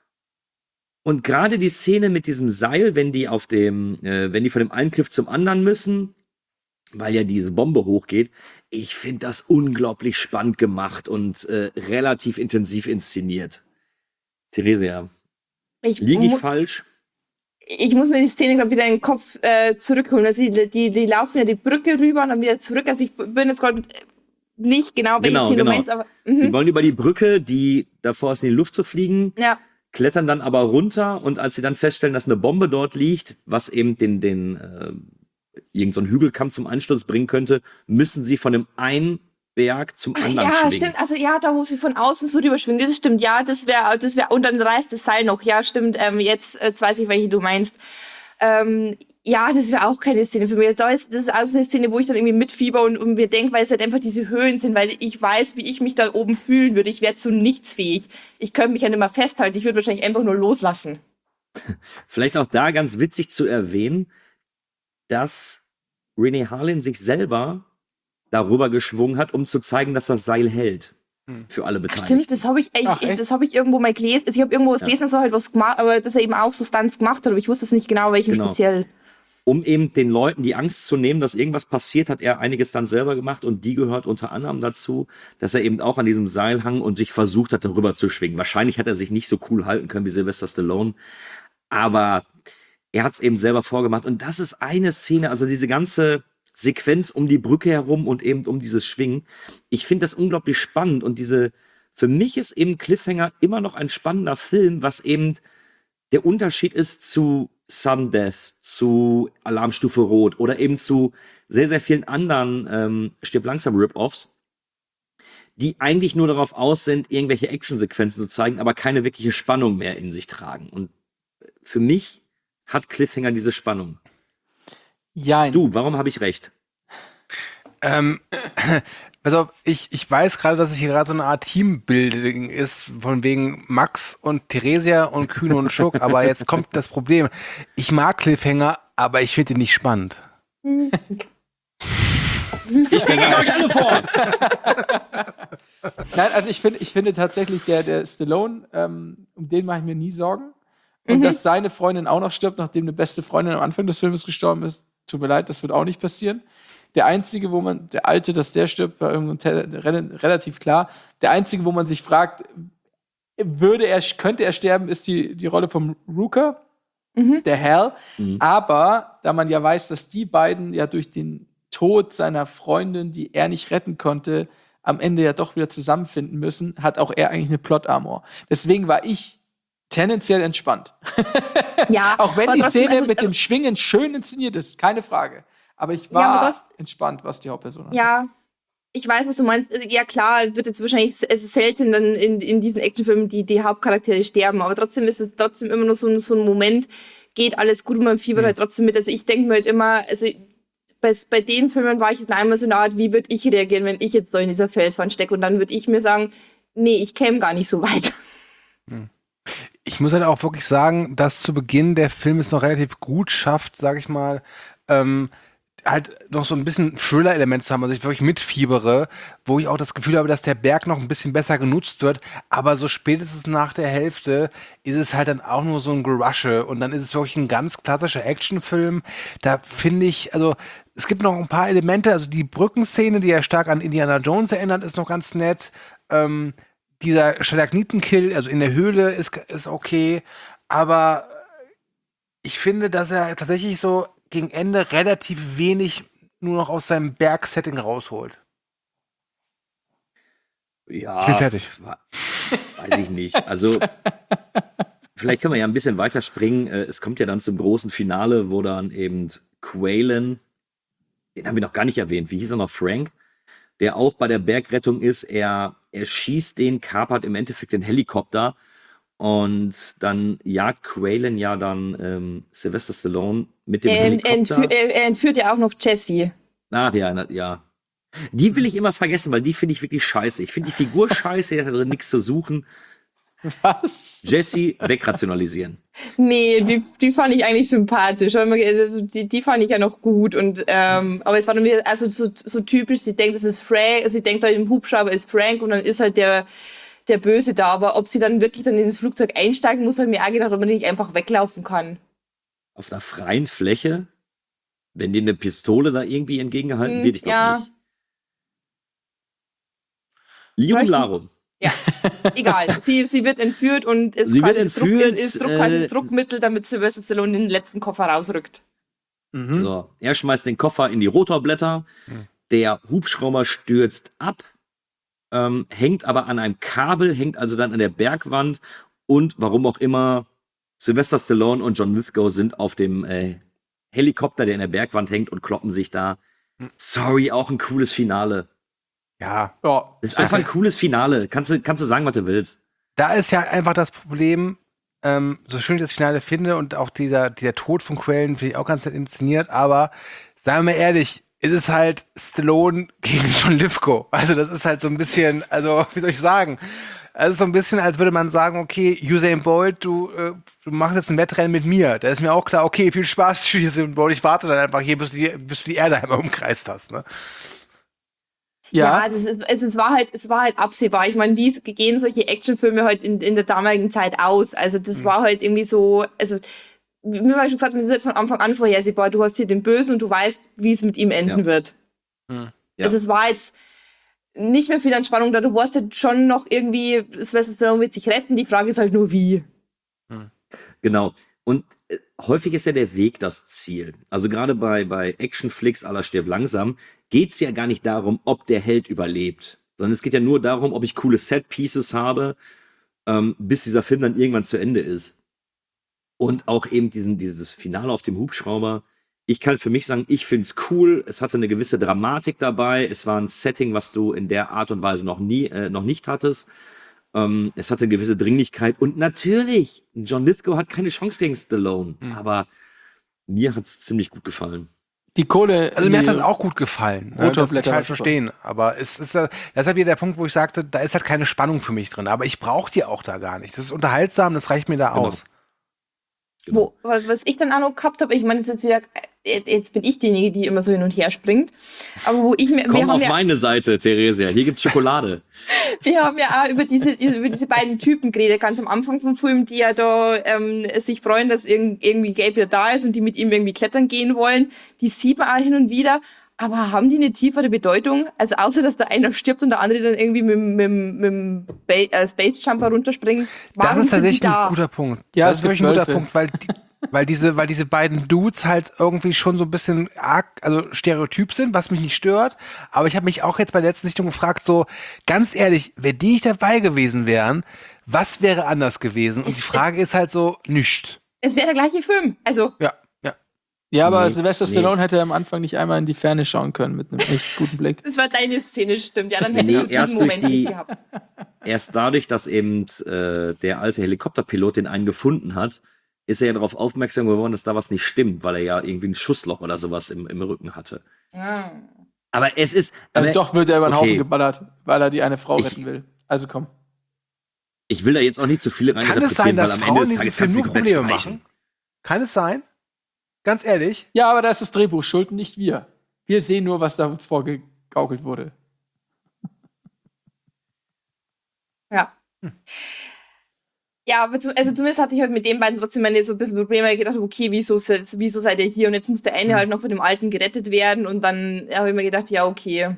Und gerade die Szene mit diesem Seil, wenn die auf dem, äh, wenn die von dem einen Cliff zum anderen müssen, weil ja diese Bombe hochgeht, ich finde das unglaublich spannend gemacht und äh, relativ intensiv inszeniert. Theresia, ich, liege ich mu- falsch? ich muss mir die Szene, glaube wieder in den Kopf äh, zurückholen. Also die, die, die laufen ja die Brücke rüber und dann wieder zurück. Also ich bin jetzt gerade nicht genau, welche Genau, Szene genau. du meinst, aber Sie mhm. wollen über die Brücke, die davor ist, in die Luft zu fliegen, ja. klettern dann aber runter und als sie dann feststellen, dass eine Bombe dort liegt, was eben den, den äh, irgend so einen Hügelkamm zum Einsturz bringen könnte, müssen sie von dem einen Berg zum anderen Ja, schwingen. stimmt. Also ja, da wo sie von außen so rüberschwingen, das stimmt. Ja, das wäre, das wäre und dann reißt das Seil noch. Ja, stimmt. Ähm, jetzt, jetzt weiß ich, welche du meinst. Ähm, ja, das wäre auch keine Szene für mich. Da ist, das ist auch so eine Szene, wo ich dann irgendwie mitfieber und, und mir denke, weil es halt einfach diese Höhen sind, weil ich weiß, wie ich mich da oben fühlen würde. Ich wäre zu nichts fähig. Ich könnte mich ja nicht mehr festhalten. Ich würde wahrscheinlich einfach nur loslassen. Vielleicht auch da ganz witzig zu erwähnen, dass Renee Harlin sich selber darüber geschwungen hat, um zu zeigen, dass das Seil hält. Für alle Beteiligten. Stimmt, das habe ich, ich, Ach, echt? das habe ich irgendwo mal gelesen. Also ich habe irgendwo was Ja. gelesen, dass er halt was gemacht, aber dass er eben auch so Stunts gemacht hat, aber ich wusste es nicht genau, welchen Genau. speziell. Um eben den Leuten die Angst zu nehmen, dass irgendwas passiert, hat er einiges dann selber gemacht und die gehört unter anderem dazu, dass er eben auch an diesem Seil hang und sich versucht hat, darüber zu schwingen. Wahrscheinlich hat er sich nicht so cool halten können wie Sylvester Stallone, aber er hat es eben selber vorgemacht und das ist eine Szene, also diese ganze Sequenz um die Brücke herum und eben um dieses Schwingen. Ich finde das unglaublich spannend und diese, für mich ist eben Cliffhanger immer noch ein spannender Film, was eben der Unterschied ist zu Sudden Death, zu Alarmstufe Rot oder eben zu sehr, sehr vielen anderen ähm, Stirb langsam Rip-Offs, die eigentlich nur darauf aus sind, irgendwelche Actionsequenzen zu zeigen, aber keine wirkliche Spannung mehr in sich tragen. Und für mich hat Cliffhanger diese Spannung. Ja, Du, warum habe ich recht? Ähm, also ich, ich weiß gerade, dass es hier gerade so eine Art Teambuilding ist, von wegen Max und Theresia und Kühne und Schuck, aber jetzt kommt das Problem. Ich mag Cliffhanger, aber ich finde ihn nicht spannend. Ich bin gegen euch alle vor! Nein, also ich finde, ich finde tatsächlich, der, der Stallone, ähm, um den mache ich mir nie Sorgen. Und dass seine Freundin auch noch stirbt, nachdem eine beste Freundin am Anfang des Films gestorben ist, tut mir leid, das wird auch nicht passieren. Der einzige, wo man, der Alte, dass der stirbt, war irgendwo te- re- relativ klar. Der einzige, wo man sich fragt, würde er, könnte er sterben, ist die, die Rolle vom Rooker, der Hal. Mhm. Aber da man ja weiß, dass die beiden ja durch den Tod seiner Freundin, die er nicht retten konnte, am Ende ja doch wieder zusammenfinden müssen, hat auch er eigentlich eine Plot-Armor. Deswegen war ich tendenziell entspannt. Ja, Auch wenn aber die trotzdem, Szene also, mit dem Schwingen schön inszeniert ist, keine Frage. Aber ich Ja, war aber das- entspannt, was die Hauptperson hat. Ja, ich weiß, was du meinst. Ja, klar, wird jetzt wahrscheinlich, es ist selten dann in, in diesen Actionfilmen die, die Hauptcharaktere sterben, aber trotzdem ist es trotzdem immer nur so, ein- so ein Moment, geht alles gut und man fiebert halt trotzdem mit. Also ich denke mir halt immer, also bei, bei den Filmen war ich dann einmal so eine Art, wie würde ich reagieren, wenn ich jetzt so in dieser Felswand stecke und dann würde ich mir sagen, nee, ich käme gar nicht so weit. Ich muss halt auch wirklich sagen, dass zu Beginn der Film es noch relativ gut schafft, sag ich mal, ähm, halt noch so ein bisschen Thriller-Element zu haben, also ich wirklich mitfiebere, wo ich auch das Gefühl habe, dass der Berg noch ein bisschen besser genutzt wird, aber so spätestens nach der Hälfte ist es halt dann auch nur so ein Gerusche und dann ist es wirklich ein ganz klassischer Actionfilm. Da finde ich, also es gibt noch ein paar Elemente, also die Brückenszene, die ja stark an Indiana Jones erinnert, ist noch ganz nett. Ähm, dieser Stalagmitenkill, also in der Höhle, ist, ist okay, aber ich finde, dass er tatsächlich so gegen Ende relativ wenig nur noch aus seinem Bergsetting rausholt. Ja, Ich bin fertig. weiß ich nicht. Also, vielleicht können wir ja ein bisschen weiter springen. Äh, Es kommt ja dann zum großen Finale, wo dann eben Quaylen, den haben wir noch gar nicht erwähnt, wie hieß er noch, Frank, der auch bei der Bergrettung ist. Er, er schießt den, kapert im Endeffekt den Helikopter und dann jagt Quaylen ja dann ähm, Sylvester Stallone mit dem Er, er, Helikopter. entführ, er, er entführt ja auch noch Jessie. Ach ja, na, ja. Die will ich immer vergessen, weil die finde ich wirklich scheiße. Ich finde die Figur scheiße, die hat da drin nichts zu suchen. Was? Jesse wegrationalisieren. Nee, die, die fand ich eigentlich sympathisch. Aber Die, die fand ich ja noch gut. Und, ähm, aber es war dann wieder also so, so typisch, sie denkt, das ist Frank, sie denkt, bei dem Hubschrauber ist Frank und dann ist halt der, der Böse da. Aber ob sie dann wirklich dann ins Flugzeug einsteigen muss, habe ich mir auch gedacht, ob man nicht einfach weglaufen kann. Auf einer freien Fläche, wenn dir eine Pistole da irgendwie entgegengehalten Hm, wird, ich glaube ja. nicht. Lirum Vielleicht- Larum. Ja, egal. Sie, sie wird entführt und ist Sie quasi wird das, Druck, entführt, ist Druck, quasi äh, das Druckmittel, damit Sylvester Stallone den letzten Koffer rausrückt. Mhm. So, er schmeißt den Koffer in die Rotorblätter. Der Hubschrauber stürzt ab, ähm, hängt aber an einem Kabel, hängt also dann an der Bergwand und warum auch immer Sylvester Stallone und John Lithgow sind auf dem äh, Helikopter, der in der Bergwand hängt und kloppen sich da. Sorry, auch ein cooles Finale. Ja, Ja, Das ist einfach ein cooles Finale. Kannst du, kannst du sagen, was du willst. da ist ja einfach das Problem, ähm, so schön ich das Finale finde und auch dieser, dieser Tod von Quellen finde ich auch ganz nett inszeniert, aber sagen wir mal ehrlich, ist es halt Stallone gegen John Lithgow. Also das ist halt so ein bisschen, also wie soll ich sagen, es ist so ein bisschen, als würde man sagen, okay, Usain Bolt, du, äh, du machst jetzt ein Wettrennen mit mir. Da ist mir auch klar, okay, viel Spaß, Usain Bolt, ich warte dann einfach hier, bis du die, bis du die Erde einmal umkreist hast. Ne? Ja, Ja, das ist, es, es, war halt, es war halt absehbar. Ich meine, wie gehen solche Actionfilme halt in, in der damaligen Zeit aus? Also das Mhm. war halt irgendwie so, also wie wir schon gesagt haben, das ist halt von Anfang an vorhersehbar. Du hast hier den Bösen und du weißt, wie es mit ihm enden Ja. wird. Mhm. Ja. Also es war jetzt nicht mehr viel Entspannung da. Du warst halt schon noch irgendwie, Sylvester Stallone wird sich retten. Die Frage ist halt nur, wie. Genau. Und äh, häufig ist ja der Weg das Ziel. Also gerade bei, bei Actionflicks à la Stirb langsam geht es ja gar nicht darum, ob der Held überlebt, sondern es geht ja nur darum, ob ich coole Set-Pieces habe, ähm, bis dieser Film dann irgendwann zu Ende ist. Und auch eben diesen, dieses Finale auf dem Hubschrauber. Ich kann für mich sagen, ich finde es cool. Es hatte eine gewisse Dramatik dabei. Es war ein Setting, was du in der Art und Weise noch nie, äh, noch nicht hattest. Ähm, es hatte eine gewisse Dringlichkeit. Und natürlich, John Lithgow hat keine Chance gegen Stallone. Aber mir hat es ziemlich gut gefallen. die Kohle. Also mir hat die- das auch gut gefallen. Ne? Das Rotorblätter nicht falsch war super. verstehen. Aber es ist, äh, das ist halt wieder der Punkt, wo ich sagte, da ist halt keine Spannung für mich drin. Aber ich brauche die auch da gar nicht. Das ist unterhaltsam, das reicht mir da Genau. aus. Genau. Wo, was, was ich dann auch noch gehabt habe, ich meine, das ist jetzt wieder, äh, jetzt bin ich diejenige, die immer so hin und her springt. Aber wo ich mir, wir Komm haben auf ja, meine Seite, Theresia. Hier gibt's Schokolade. wir haben ja auch über diese, über diese beiden Typen geredet, ganz am Anfang vom Film, die ja da ähm, sich freuen, dass irgend, irgendwie Gabe wieder da ist und die mit ihm irgendwie klettern gehen wollen. Die sieht man auch hin und wieder. Aber haben die eine tiefere Bedeutung? Also außer, dass der eine stirbt und der andere dann irgendwie mit, mit, mit dem ba äh, Space Jumper runterspringt. Warum Das ist sind die tatsächlich da? ein guter Punkt. Ja, das es ist wirklich ein gibt guter Wölfe. Punkt, weil, die, weil, diese, weil diese beiden Dudes halt irgendwie schon so ein bisschen arg, also stereotyp sind, was mich nicht stört. Aber ich habe mich auch jetzt bei der letzten Sichtung gefragt, so ganz ehrlich, wenn die nicht dabei gewesen wären, was wäre anders gewesen? Und die Frage ist halt so, nichts. Es wäre der gleiche Film. Also Ja, ja. Ja, aber Nee, Sylvester nee. Stallone hätte am Anfang nicht einmal in die Ferne schauen können mit einem echt guten Blick. das war deine Szene, stimmt. Ja, dann hätte Nee, ich diesen erst durch Moment die- nicht gehabt. Erst dadurch, dass eben äh, der alte Helikopterpilot den einen gefunden hat, ist er ja darauf aufmerksam geworden, dass da was nicht stimmt, weil er ja irgendwie ein Schussloch oder sowas im, im Rücken hatte. Ah. Aber es ist. Aber Aber doch wird er über den okay. Haufen geballert, weil er die eine Frau Ich- retten will. Also komm. Ich will da jetzt auch nicht zu viele Kann es reininterpretieren, sein, weil dass am Ende Frauen des in diesem Tages Film kannst du nur die komplett Probleme streichen. machen? Kann es sein? Ganz ehrlich. Ja, aber da ist das Drehbuch schuld, nicht wir. Wir sehen nur, was da uns vorgegaukelt wurde. Ja. Ja, aber zu, also zumindest hatte ich halt mit den beiden trotzdem meine so ein bisschen Probleme gedacht, okay, wieso, se- wieso seid ihr hier? Und jetzt muss der eine halt noch von dem Alten gerettet werden. Und dann habe ich mir gedacht, ja, okay.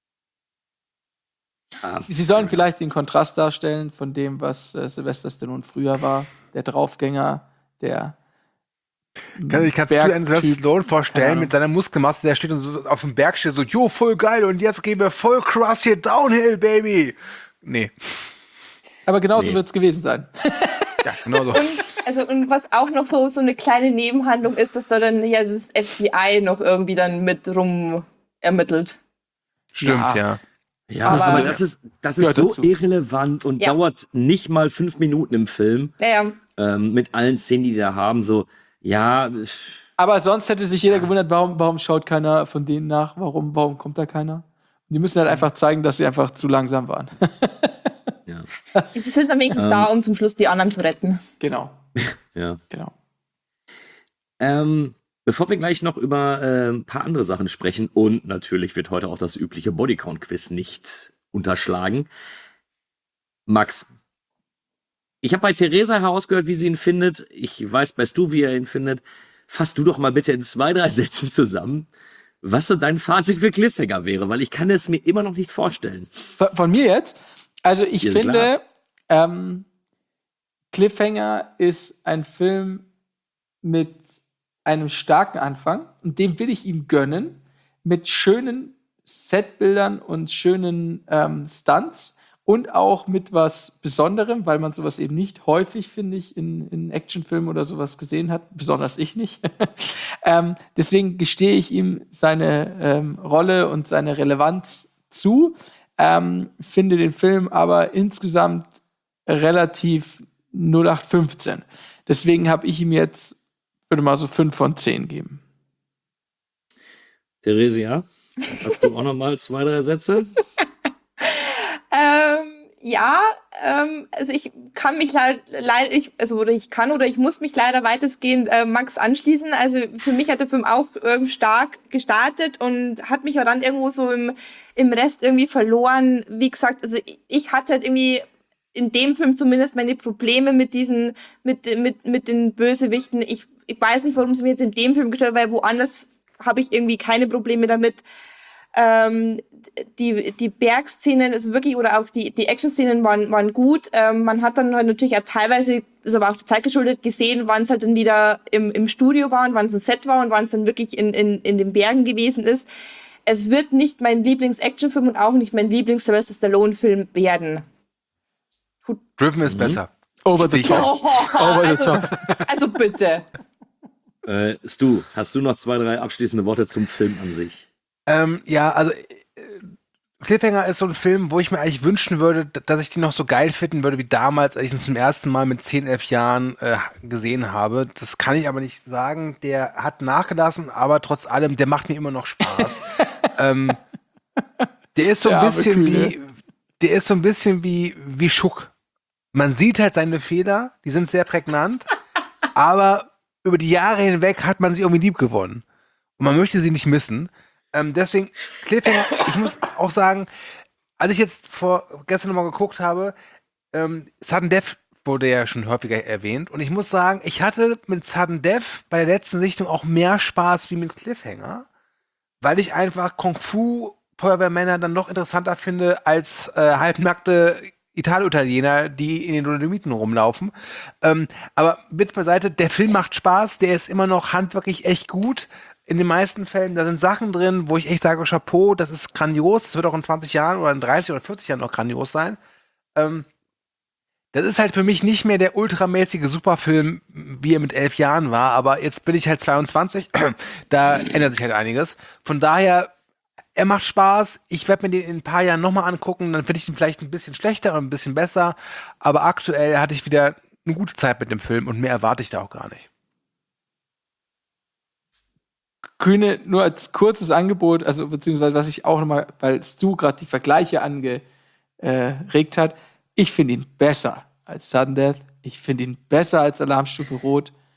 Sie sollen vielleicht den Kontrast darstellen von dem, was äh, Sylvester Stallone früher war. Der Draufgänger, der Kann, ich kann es mir einen Bergtyp. Stallone Keine vorstellen Ahnung. mit seiner Muskelmasse, der steht und so auf dem Berg steht so, jo, voll geil und jetzt gehen wir voll krass hier downhill, baby. Nee. Aber genauso Nee. wird es gewesen sein. Ja, genau so. Und, also, und was auch noch so, so eine kleine Nebenhandlung ist, dass da dann ja das F B I noch irgendwie dann mit rum ermittelt. Stimmt, Ja. ja. Ja, Aber- aber das ist, das ist Gehört so dazu. irrelevant und Ja. dauert nicht mal fünf Minuten im Film, Naja, ähm, mit allen Szenen, die die da haben, so, ja, Aber sonst hätte sich jeder gewundert, warum, warum schaut keiner von denen nach? Warum, warum kommt da keiner? Und die müssen halt einfach zeigen, dass sie einfach zu langsam waren. ja, sie sind am wenigstens Ähm. da, um zum Schluss die anderen zu retten. Genau, ja. genau. Ähm, bevor wir gleich noch über äh, ein paar andere Sachen sprechen und natürlich wird heute auch das übliche Bodycount-Quiz nicht unterschlagen. Max, ich habe bei Theresa herausgehört, wie sie ihn findet. Ich weiß best du, wie er ihn findet. Fass du doch mal bitte in zwei, drei Sätzen zusammen, was so dein Fazit für Cliffhanger wäre, weil ich kann es mir immer noch nicht vorstellen. Von, von mir jetzt? Also ich Ja, finde, ähm, Cliffhanger ist ein Film mit einem starken Anfang und den will ich ihm gönnen, mit schönen Setbildern und schönen ähm, Stunts und auch mit was Besonderem, weil man sowas eben nicht häufig, finde ich, in, in Actionfilmen oder sowas gesehen hat, besonders ich nicht. ähm, deswegen gestehe ich ihm seine ähm, Rolle und seine Relevanz zu, ähm, finde den Film aber insgesamt relativ null acht fünfzehn. Deswegen habe ich ihm jetzt, würde mal so fünf von zehn geben. Theresia, hast du auch noch mal zwei, drei Sätze? Ähm, ja, ähm, also ich kann mich leider, leid, ich, also oder ich kann oder ich muss mich leider weitestgehend äh, Max anschließen. Also für mich hat der Film auch ähm, stark gestartet und hat mich ja dann irgendwo so im, im Rest irgendwie verloren. Wie gesagt, also ich, ich hatte halt irgendwie in dem Film zumindest meine Probleme mit diesen, mit, mit, mit den Bösewichten. Ich, ich weiß nicht, warum sie mir jetzt in dem Film gestört hat, weil woanders habe ich irgendwie keine Probleme damit. Ähm, die, die Bergszenen, also wirklich, oder auch die, die Action-Szenen waren, waren gut. Ähm, man hat dann halt natürlich auch teilweise, ist aber auch der Zeit geschuldet, gesehen, wann es halt dann wieder im, im Studio war und wann es ein Set war und wann es dann wirklich in, in, in den Bergen gewesen ist. Es wird nicht mein Lieblings-Action-Film und auch nicht mein Lieblings-Sylvester Stallone-Film werden. Driven ist besser. Over the Sicher. top. Oh, Over the also, top. also bitte. Äh, Stu, hast du noch zwei, drei abschließende Worte zum Film an sich? Ähm, ja, also äh, Cliffhanger ist so ein Film, wo ich mir eigentlich wünschen würde, d- dass ich den noch so geil finden würde wie damals, als ich ihn zum ersten Mal mit zehn, elf Jahren äh, gesehen habe. Das kann ich aber nicht sagen. Der hat nachgelassen, aber trotz allem, der macht mir immer noch Spaß. ähm, der ist so Der ein arme bisschen Kühne. wie, der ist so ein bisschen wie, wie Schuck. Man sieht halt seine Fehler, die sind sehr prägnant, aber über die Jahre hinweg hat man sie irgendwie lieb gewonnen. Und man möchte sie nicht missen. Ähm, deswegen, Cliffhanger, ich muss auch sagen, als ich jetzt vor gestern nochmal geguckt habe, ähm, Sudden Death wurde ja schon häufiger erwähnt. Und ich muss sagen, ich hatte mit Sudden Death bei der letzten Sichtung auch mehr Spaß wie mit Cliffhanger, weil ich einfach Kung Fu Feuerwehrmänner dann noch interessanter finde als äh, halbnackte Italo-Italiener, die in den Dolomiten rumlaufen. Ähm, aber Witz beiseite, der Film macht Spaß, der ist immer noch handwerklich echt gut. In den meisten Fällen, da sind Sachen drin, wo ich echt sage, Chapeau, das ist grandios, das wird auch in zwanzig Jahren oder in dreißig oder vierzig Jahren noch grandios sein. Ähm, das ist halt für mich nicht mehr der ultramäßige Superfilm, wie er mit elf Jahren war, aber jetzt bin ich halt zweiundzwanzig, da ändert sich halt einiges. Von daher, er macht Spaß. Ich werde mir den in ein paar Jahren nochmal angucken. Dann finde ich ihn vielleicht ein bisschen schlechter und ein bisschen besser. Aber aktuell hatte ich wieder eine gute Zeit mit dem Film und mehr erwarte ich da auch gar nicht. Kühne, nur als kurzes Angebot, also beziehungsweise was ich auch nochmal, weil du gerade die Vergleiche angeregt hat, ich finde ihn besser als Sudden Death. Ich finde ihn besser als Alarmstufe Rot.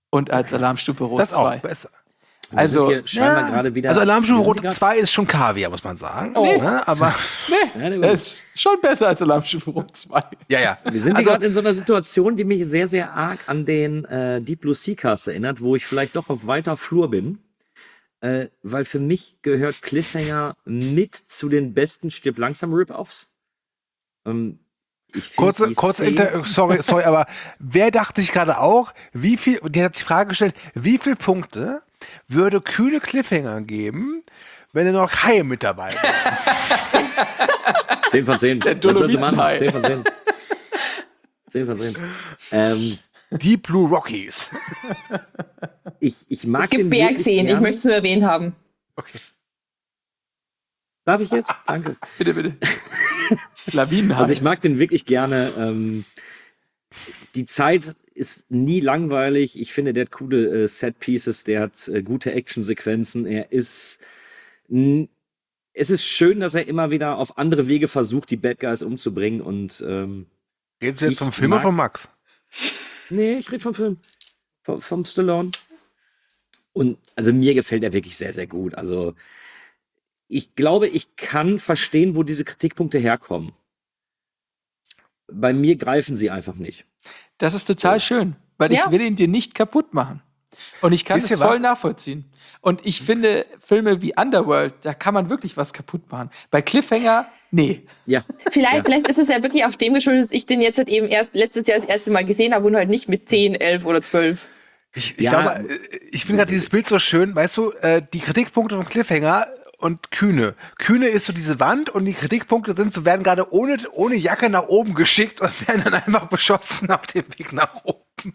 und als Alarmstufe Rot Das auch zwei. besser. Wir Also, sind hier scheinbar Ja. gerade wieder. Also Alarmstufe wir sind Rot grad- zwei ist schon Kaviar, muss man sagen. Oh. Ja, aber Ja, der- Das ist schon besser als Alarmstufe Rot zwei. ja, ja. Wir sind Also- hier gerade in so einer Situation, die mich sehr, sehr arg an den äh, Deep Blue Sea Cast erinnert, wo ich vielleicht doch auf weiter Flur bin. Äh, weil für mich gehört Cliffhanger mit zu den besten Stirb langsam Rip-Offs. Ähm, ich find Kurze, die kurze Szene- Inter sorry, sorry, aber wer dachte sich gerade auch, wie viel, der hat sich die Frage gestellt, wie viele Punkte würde kühne Cliffhanger geben, wenn er noch Haie mit dabei wäre? zehn von zehn. Der Was sollst du machen? Dolomitenhai. zehn von zehn. zehn von zehn. Ähm, Deep Blue Rockies. ich, ich mag Es gibt den wirklich Bergseen, ich gerne. möchte es nur erwähnt haben. Okay. Darf ich jetzt? Danke. Bitte, bitte. Lawinenhai. Also ich mag den wirklich gerne. Ähm, die Zeit ist nie langweilig. Ich finde, der hat coole äh, Set-Pieces, der hat äh, gute Actionsequenzen. Er ist... n- es ist schön, dass er immer wieder auf andere Wege versucht, die Bad Guys umzubringen. Und ähm, Redest du jetzt Ich vom Film oder mag- von Max? nee, ich rede vom Film. Vom, vom Stallone. Und also mir gefällt er wirklich sehr, sehr gut. Also ich glaube, ich kann verstehen, wo diese Kritikpunkte herkommen. Bei mir greifen sie einfach nicht. Das ist total schön, weil ich Ja. will ihn dir nicht kaputt machen. Und ich kann Wisst es ihr voll was? nachvollziehen. Und ich finde, Filme wie Underworld, da kann man wirklich was kaputt machen. Bei Cliffhanger, nee. Ja. Vielleicht, Ja. vielleicht ist es ja wirklich auf dem geschuldet, dass ich den jetzt halt eben erst letztes Jahr das erste Mal gesehen habe und halt nicht mit zehn, elf oder zwölf. Ich, ich Ja. glaube, äh, ich finde gerade dieses Bild so schön, weißt du, äh, die Kritikpunkte von Cliffhanger und Kühne. Kühne ist so diese Wand und die Kritikpunkte sind so, werden gerade ohne, ohne Jacke nach oben geschickt und werden dann einfach beschossen auf dem Weg nach oben.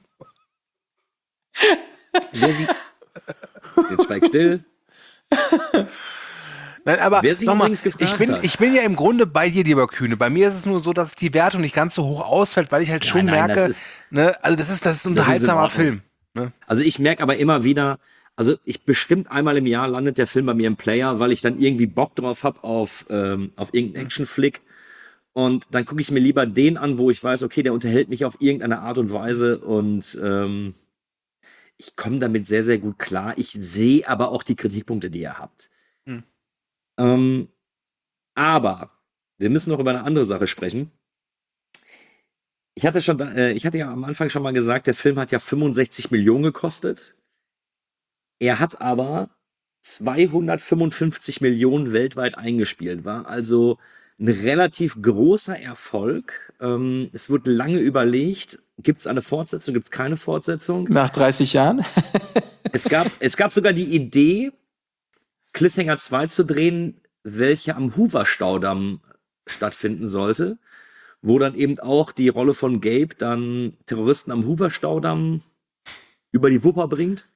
Wer sie. Jetzt schweig still. Nein, aber Wer sich nochmal, übrigens gefragt ich bin, hat. ich bin ja im Grunde bei dir, lieber Kühne. Bei mir ist es nur so, dass die Wertung nicht ganz so hoch ausfällt, weil ich halt schon nein, das merke, ist- ne, also das ist, das ist ein Das ist in unterhaltsamer Ordnung. Film. Ne? Also ich merke aber immer wieder, also ich bestimmt einmal im Jahr landet der Film bei mir im Player, weil ich dann irgendwie Bock drauf habe auf, ähm, auf irgendeinen Actionflick. Und dann gucke ich mir lieber den an, wo ich weiß, okay, der unterhält mich auf irgendeine Art und Weise und ähm, ich komme damit sehr, sehr gut klar. Ich sehe aber auch die Kritikpunkte, die ihr habt. Hm. Ähm, aber wir müssen noch über eine andere Sache sprechen. Ich hatte schon, äh, ich hatte ja am Anfang schon mal gesagt, der Film hat ja fünfundsechzig Millionen gekostet. Er hat aber zweihundertfünfundfünfzig Millionen weltweit eingespielt, war also ein relativ großer Erfolg. Ähm, es wird lange überlegt, gibt es eine Fortsetzung, gibt es keine Fortsetzung. Nach dreißig Jahren. Es gab, es gab sogar die Idee, Cliffhanger zwei zu drehen, welche am Hoover-Staudamm stattfinden sollte, wo dann eben auch die Rolle von Gabe dann Terroristen am Hoover-Staudamm über die Wupper bringt.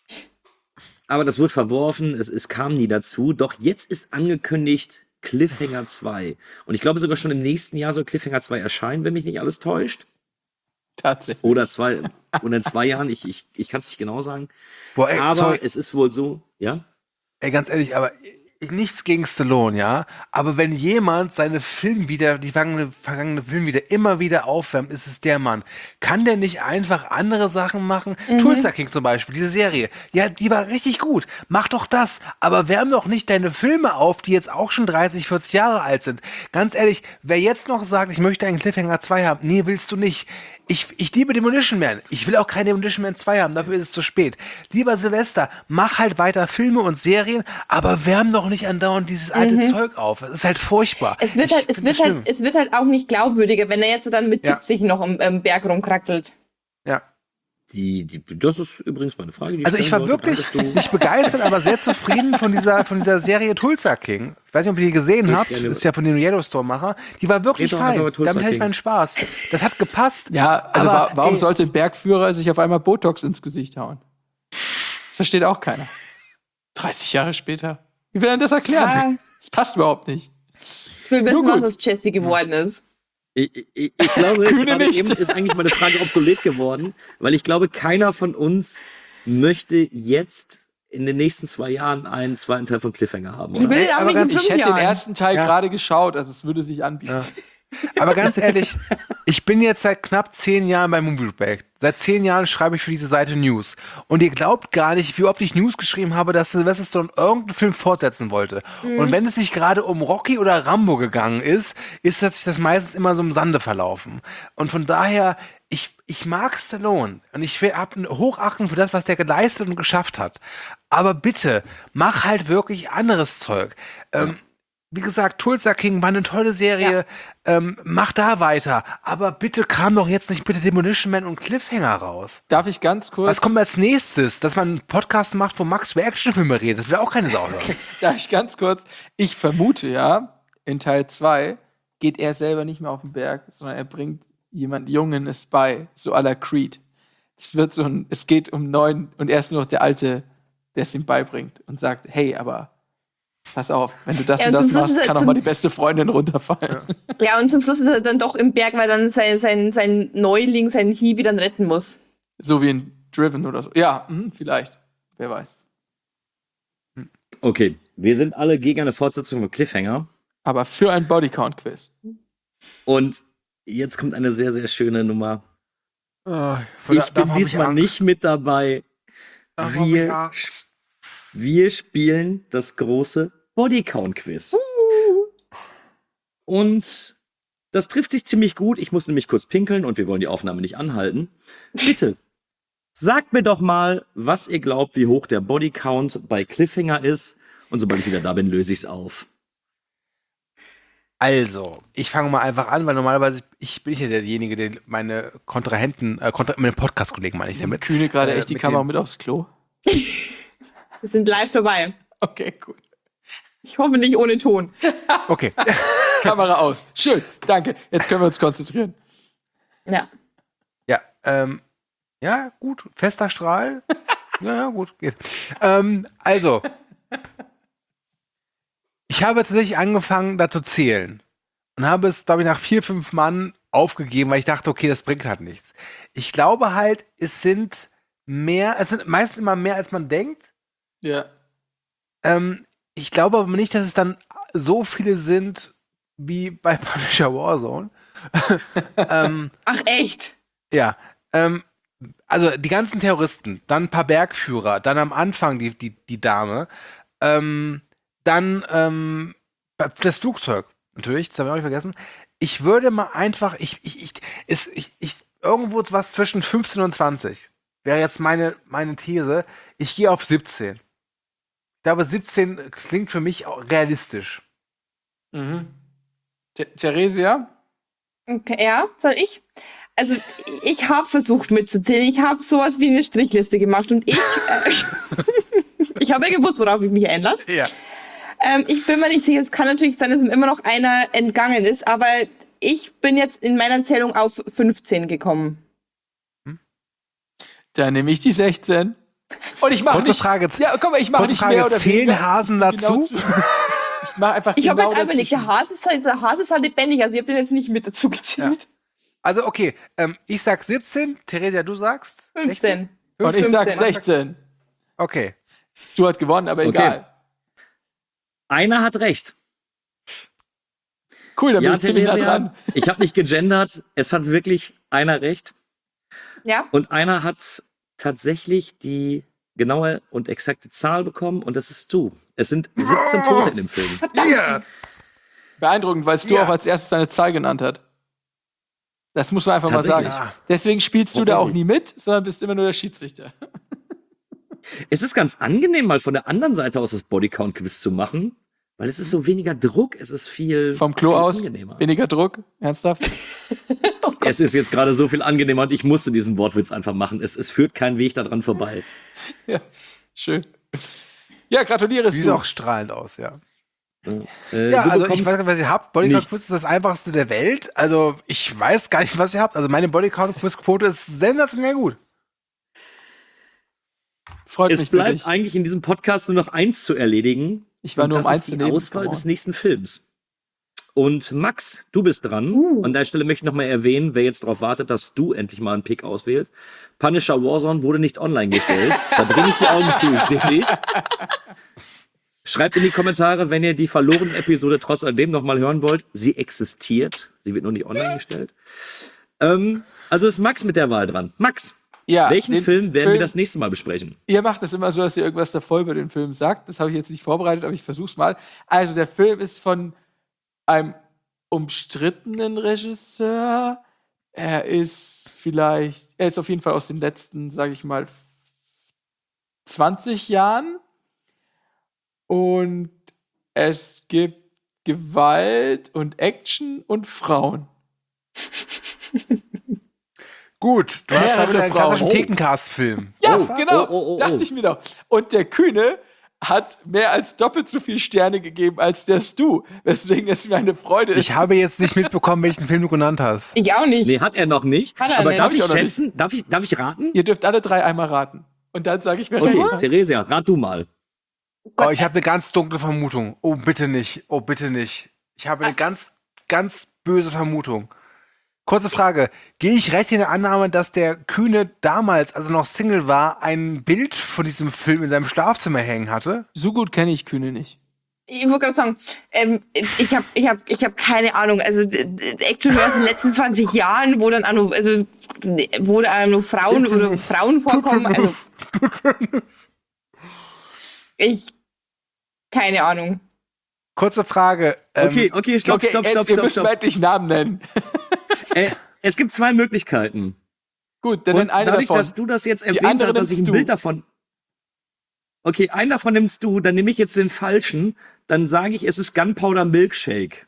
Aber das wurde verworfen, es, es kam nie dazu. Doch jetzt ist angekündigt Cliffhanger zwei. Und ich glaube sogar schon im nächsten Jahr soll Cliffhanger zwei erscheinen, wenn mich nicht alles täuscht. Tatsächlich. Oder zwei, oder in zwei Jahren, ich, ich, ich kann es nicht genau sagen. Boah, ey, Aber sorry, es ist wohl so, ja? ey, ganz ehrlich, aber nichts gegen Stallone, ja. Aber wenn jemand seine Film wieder, die vergangene, vergangene Film wieder immer wieder aufwärmt, ist es der Mann. Kann der nicht einfach andere Sachen machen? Tulsa King zum Beispiel, diese Serie. Ja, die war richtig gut. Mach doch das. Aber wärm doch nicht deine Filme auf, die jetzt auch schon dreißig, vierzig Jahre alt sind. Ganz ehrlich, wer jetzt noch sagt, ich möchte einen Cliffhanger zwei haben, nee, willst du nicht. Ich, ich liebe Demolition Man. Ich will auch kein Demolition Man zwei haben, dafür ist es zu spät. Lieber Silvester, mach halt weiter Filme und Serien, aber wärm doch nicht andauernd dieses alte Zeug auf. Es ist halt furchtbar. Es wird Ich halt, es find wird das halt, schlimm. es wird halt auch nicht glaubwürdiger, wenn er jetzt dann mit Ja. siebzig noch im, im Berg rumkraxelt. Ja. Die, die, das ist übrigens meine Frage. Die Also ich war stellen wollte. wirklich Danke, dass du- nicht begeistert, aber sehr zufrieden von dieser, von dieser Serie Tulsa King. Ich weiß nicht, ob ihr die gesehen Ich habt. gerne. Ist ja von dem Yellowstone-Macher. Die war wirklich Red doch einfach fein. über Tulsa Damit hatte ich King. meinen Spaß. Das hat gepasst. Ja, also Aber, wa warum ey, sollte ein Bergführer sich auf einmal Botox ins Gesicht hauen? Das versteht auch keiner. dreißig Jahre später. Wie will er denn das erklären? Ja. Das passt überhaupt nicht. Ich will wissen, Nur was gut. aus Jesse geworden ist. Ich, ich, ich glaube, Kühne gerade nicht. eben ist eigentlich meine Frage obsolet geworden, weil ich glaube, keiner von uns möchte jetzt in den nächsten zwei Jahren einen zweiten Teil von Cliffhanger haben. Ich Oder? will Nee, den auch aber nicht in ganz- fünf Ich hätte Jahren. den ersten Teil Ja. gerade geschaut, also es würde sich anbieten. Ja. Aber ganz ehrlich, Ich bin jetzt seit knapp zehn Jahren bei Movie Break. Seit zehn Jahren schreibe ich für diese Seite News. Und ihr glaubt gar nicht, wie oft ich News geschrieben habe, dass Sylvester Stallone irgendeinen Film fortsetzen wollte. Mhm. Und wenn es nicht gerade um Rocky oder Rambo gegangen ist, ist das, das meistens immer so im Sande verlaufen. Und von daher, ich, ich mag Stallone. Und ich habe eine Hochachtung für das, was der geleistet und geschafft hat. Aber bitte, mach halt wirklich anderes Zeug. Ähm, Wie gesagt, Tulsa King war eine tolle Serie. Ja. Ähm, mach da weiter. Aber bitte kram doch jetzt nicht bitte Demolition Man und Cliffhanger raus. Darf ich ganz kurz? Was kommt als nächstes? Dass man einen Podcast macht, wo Max über Actionfilme redet. Das will auch keine Sau hören. Darf ich ganz kurz? Ich vermute ja, in Teil zwei geht er selber nicht mehr auf den Berg, sondern er bringt jemand Jungen es bei. So à la Creed. Es wird so ein, es geht um neun und er ist nur noch der Alte, der es ihm beibringt und sagt, hey, aber pass auf, wenn du das Ja, und und das zum Schluss machst, ist er kann auch zum- mal die beste Freundin runterfallen. Ja, und zum Schluss ist er dann doch im Berg, weil dann sein, sein, sein Neuling, sein Hiwi dann retten muss. So wie in Driven oder so. Ja, mhm, vielleicht. Wer weiß. Okay, wir sind alle gegen eine Fortsetzung von Cliffhanger. Aber für ein Bodycount-Quiz. Und jetzt kommt eine sehr, sehr schöne Nummer. Oh, Ich bin diesmal nicht mit dabei. Wir, wir spielen das große Bodycount-Quiz. Und das trifft sich ziemlich gut. Ich muss nämlich kurz pinkeln und wir wollen die Aufnahme nicht anhalten. Bitte, sagt mir doch mal, was ihr glaubt, wie hoch der Bodycount bei Cliffhanger ist. Und sobald ich wieder da bin, löse ich es auf. Also, ich fange mal einfach an, weil normalerweise ich bin ich ja derjenige, der meine Kontrahenten, äh, kontra meine Podcast-Kollegen meine ich damit. Kühne gerade Äh, echt die mit Kamera dem- mit aufs Klo. Wir sind live dabei. Okay, gut. Ich hoffe nicht ohne Ton. Okay. Kamera aus. Schön, danke. Jetzt können wir uns konzentrieren. Ja. Ja, ähm, ja, gut, fester Strahl. Ja, ja, gut, geht. Ähm, also, ich habe tatsächlich angefangen, da zu zählen. Und habe es, glaube ich, nach vier, fünf Mann aufgegeben, weil ich dachte, okay, das bringt halt nichts. Ich glaube halt, es sind mehr, es sind meistens immer mehr, als man denkt. Ja. Ähm, ich glaube aber nicht, dass es dann so viele sind wie bei Punisher Warzone. ähm, Ach, echt? ja, ähm, also die ganzen Terroristen, dann ein paar Bergführer, dann am Anfang die, die, die Dame, ähm, dann ähm, das Flugzeug, natürlich, das habe ich auch nicht vergessen. Ich würde mal einfach, ich, ich, ich, ist, ich, ich, irgendwo was zwischen fünfzehn und zwanzig wäre jetzt meine, meine These. Ich gehe auf siebzehn. Ich glaube, siebzehn klingt für mich auch realistisch. Mhm. Th- Theresia? Okay, ja, soll ich? Also, ich habe versucht mitzuzählen. Ich habe sowas wie eine Strichliste gemacht und ich, äh, ich habe ja gewusst, worauf ich mich einlasse. Ja. Ähm, ich bin mir nicht sicher, es kann natürlich sein, dass ihm immer noch einer entgangen ist, aber ich bin jetzt in meiner Zählung auf fünfzehn gekommen. Dann nehme ich die sechzehn. Und ich mache Kurze nicht. Frage, Ja, komm mal, ich mache kurze nicht Frage, mehr oder zählen weniger. Hasen Genau dazu? zwischen- ich mache einfach Ich habe genau jetzt überlegt, der dazwischen. Hase ist halt, der Hase ist halt lebendig, also ich habe den jetzt nicht mit dazu gezählt. Also, okay, ähm, ich sag siebzehn, Theresia, du sagst? fünfzehn. Und ich sag fünfzehn. sechzehn. Okay. Stu hat gewonnen, aber Okay. egal. Einer hat recht. Cool, dann bin Ja, ich ziemlich nah Theresia, dran. ich habe nicht gegendert. Es hat wirklich einer recht. Ja, Und einer hat tatsächlich die genaue und exakte Zahl bekommen und das ist du. Es sind siebzehn Tote in dem Film. Ja. Beeindruckend, weil Stu Ja. auch als erstes seine Zahl genannt hat. Das muss man einfach mal sagen. Tatsächlich. Deswegen spielst du da auch Tatsächlich. nie mit, sondern bist immer nur der Schiedsrichter. Es ist ganz angenehm, mal von der anderen Seite aus das Bodycount-Quiz zu machen, weil es ist so weniger Druck, es ist viel, Vom Klo viel aus, angenehmer. weniger Druck, ernsthaft. Es ist jetzt gerade so viel angenehmer und ich musste diesen Wortwitz einfach machen. Es, es führt kein Weg daran vorbei. Ja, schön. Ja, gratuliere Sieht du. auch strahlend aus, ja. Äh, Ja, du also ich bekommst weiß nicht, was ihr habt. Bodycount-Quiz nichts. ist das einfachste der Welt. Also ich weiß gar nicht, was ihr habt. Also meine Bodycount-Quiz-Quote ist sensationell gut. Freut Es mich für bleibt dich. eigentlich in diesem Podcast nur noch eins zu erledigen. Ich war und nur das um eins ist die daneben. Auswahl Come on. des nächsten Films. Und Max, du bist dran. Uh. An der Stelle möchte ich noch mal erwähnen, wer jetzt darauf wartet, dass du endlich mal einen Pick auswählst. Punisher Warzone wurde nicht online gestellt. Da bringe ich die Augen zu, ich sehe dich. Schreibt in die Kommentare, wenn ihr die verlorene Episode trotz alledem noch mal hören wollt. Sie existiert. Sie wird nur nicht online gestellt. Ähm, also ist Max mit der Wahl dran. Max, Ja, welchen den Film werden wir Film- das nächste Mal besprechen? Ihr macht es immer so, dass ihr irgendwas davor über den Film sagt. Das habe ich jetzt nicht vorbereitet, aber ich versuch's mal. Also, der Film ist von einem umstrittenen Regisseur. Er ist vielleicht, er ist auf jeden Fall aus den letzten, sage ich mal, zwanzig Jahren. Und es gibt Gewalt und Action und Frauen. Gut, du hast Mehrere da wieder einen Frauen. klassischen Oh. Thekencast-Film. Ja, Oh, genau. oh, oh, oh, Dachte oh. ich mir doch. Und der Kühne hat mehr als doppelt so viele Sterne gegeben als der Stu. Weswegen es mir eine Freude ist. Ich habe jetzt nicht mitbekommen, welchen Film du genannt hast. Ich auch nicht. Nee, hat er noch nicht. Hat er Aber nicht. darf Hab ich ich auch noch schätzen? Darf ich, darf ich raten? Ihr dürft alle drei einmal raten. Und dann sage ich, wer Okay, recht hat. Theresia, rat du mal. Oh, ich habe eine ganz dunkle Vermutung. Oh, bitte nicht. Oh, bitte nicht. Ich habe eine ganz, ganz böse Vermutung. Kurze Frage. Gehe ich recht in der Annahme, dass der Kühne damals, als er noch Single war, ein Bild von diesem Film in seinem Schlafzimmer hängen hatte? So gut kenne ich Kühne nicht. Ich wollte gerade sagen, ähm, ich habe ich hab, ich hab keine Ahnung. Also d- d- Actionhörs in den letzten zwanzig Jahren, wo dann auch noch, also, ne, wo da auch noch Frauen oder Frauen vorkommen. Also, ich, keine Ahnung. Kurze Frage. ähm, Okay, okay, stopp, okay, stopp, jetzt, stopp, ihr stopp, müsst stopp. mir endlich Namen nennen. Äh, es gibt zwei Möglichkeiten. Gut, dann Und nenn eine dadurch, davon. dass du das jetzt Die erwähnt andere hast, dass ich ein nimmst Bild du. davon. Okay, einen davon nimmst du, dann nehme ich jetzt den falschen. Dann sage ich, es ist Gunpowder Milkshake.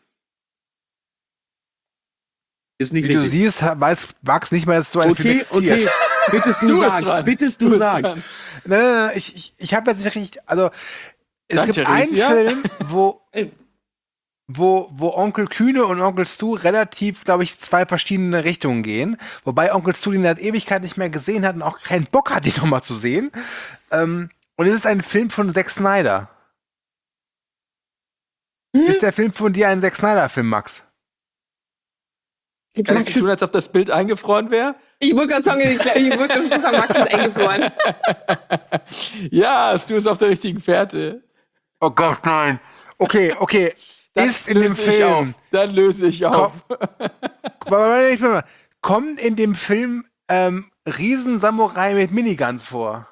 Ist nicht Wie du richtig. siehst, weiß Max nicht mal, dass so ein Film Okay, okay. existiert. Bittest du, Du bist sagst, dran. bittest du, Du bist sagst. dran. Nein, nein, nein, ich, ich, ich habe jetzt nicht richtig, also es Dann gibt Theresia? einen Film, wo, Äh. wo, wo Onkel Kühne und Onkel Stu relativ, glaube ich, zwei verschiedene Richtungen gehen. Wobei Onkel Stu den seit Ewigkeit nicht mehr gesehen hat und auch keinen Bock hat, den nochmal zu sehen. Ähm, und es ist ein Film von Zack Snyder. Ist der Film von dir ein Zack Snyder-Film, Max? Kann ich so tun, als ob das Bild eingefroren wäre? Ich wollte gerade sagen, ich, glaub, ich wollte gerade sagen, Max ist eingefroren. Ja, Stu ist auf der richtigen Fährte. Oh Gott, nein. Okay, okay. Dann ist in dem löse ich auf. Film. Dann löse ich auf. Warte, ich bin mal- Kommt in dem Film ähm, Riesensamurai mit Miniguns vor?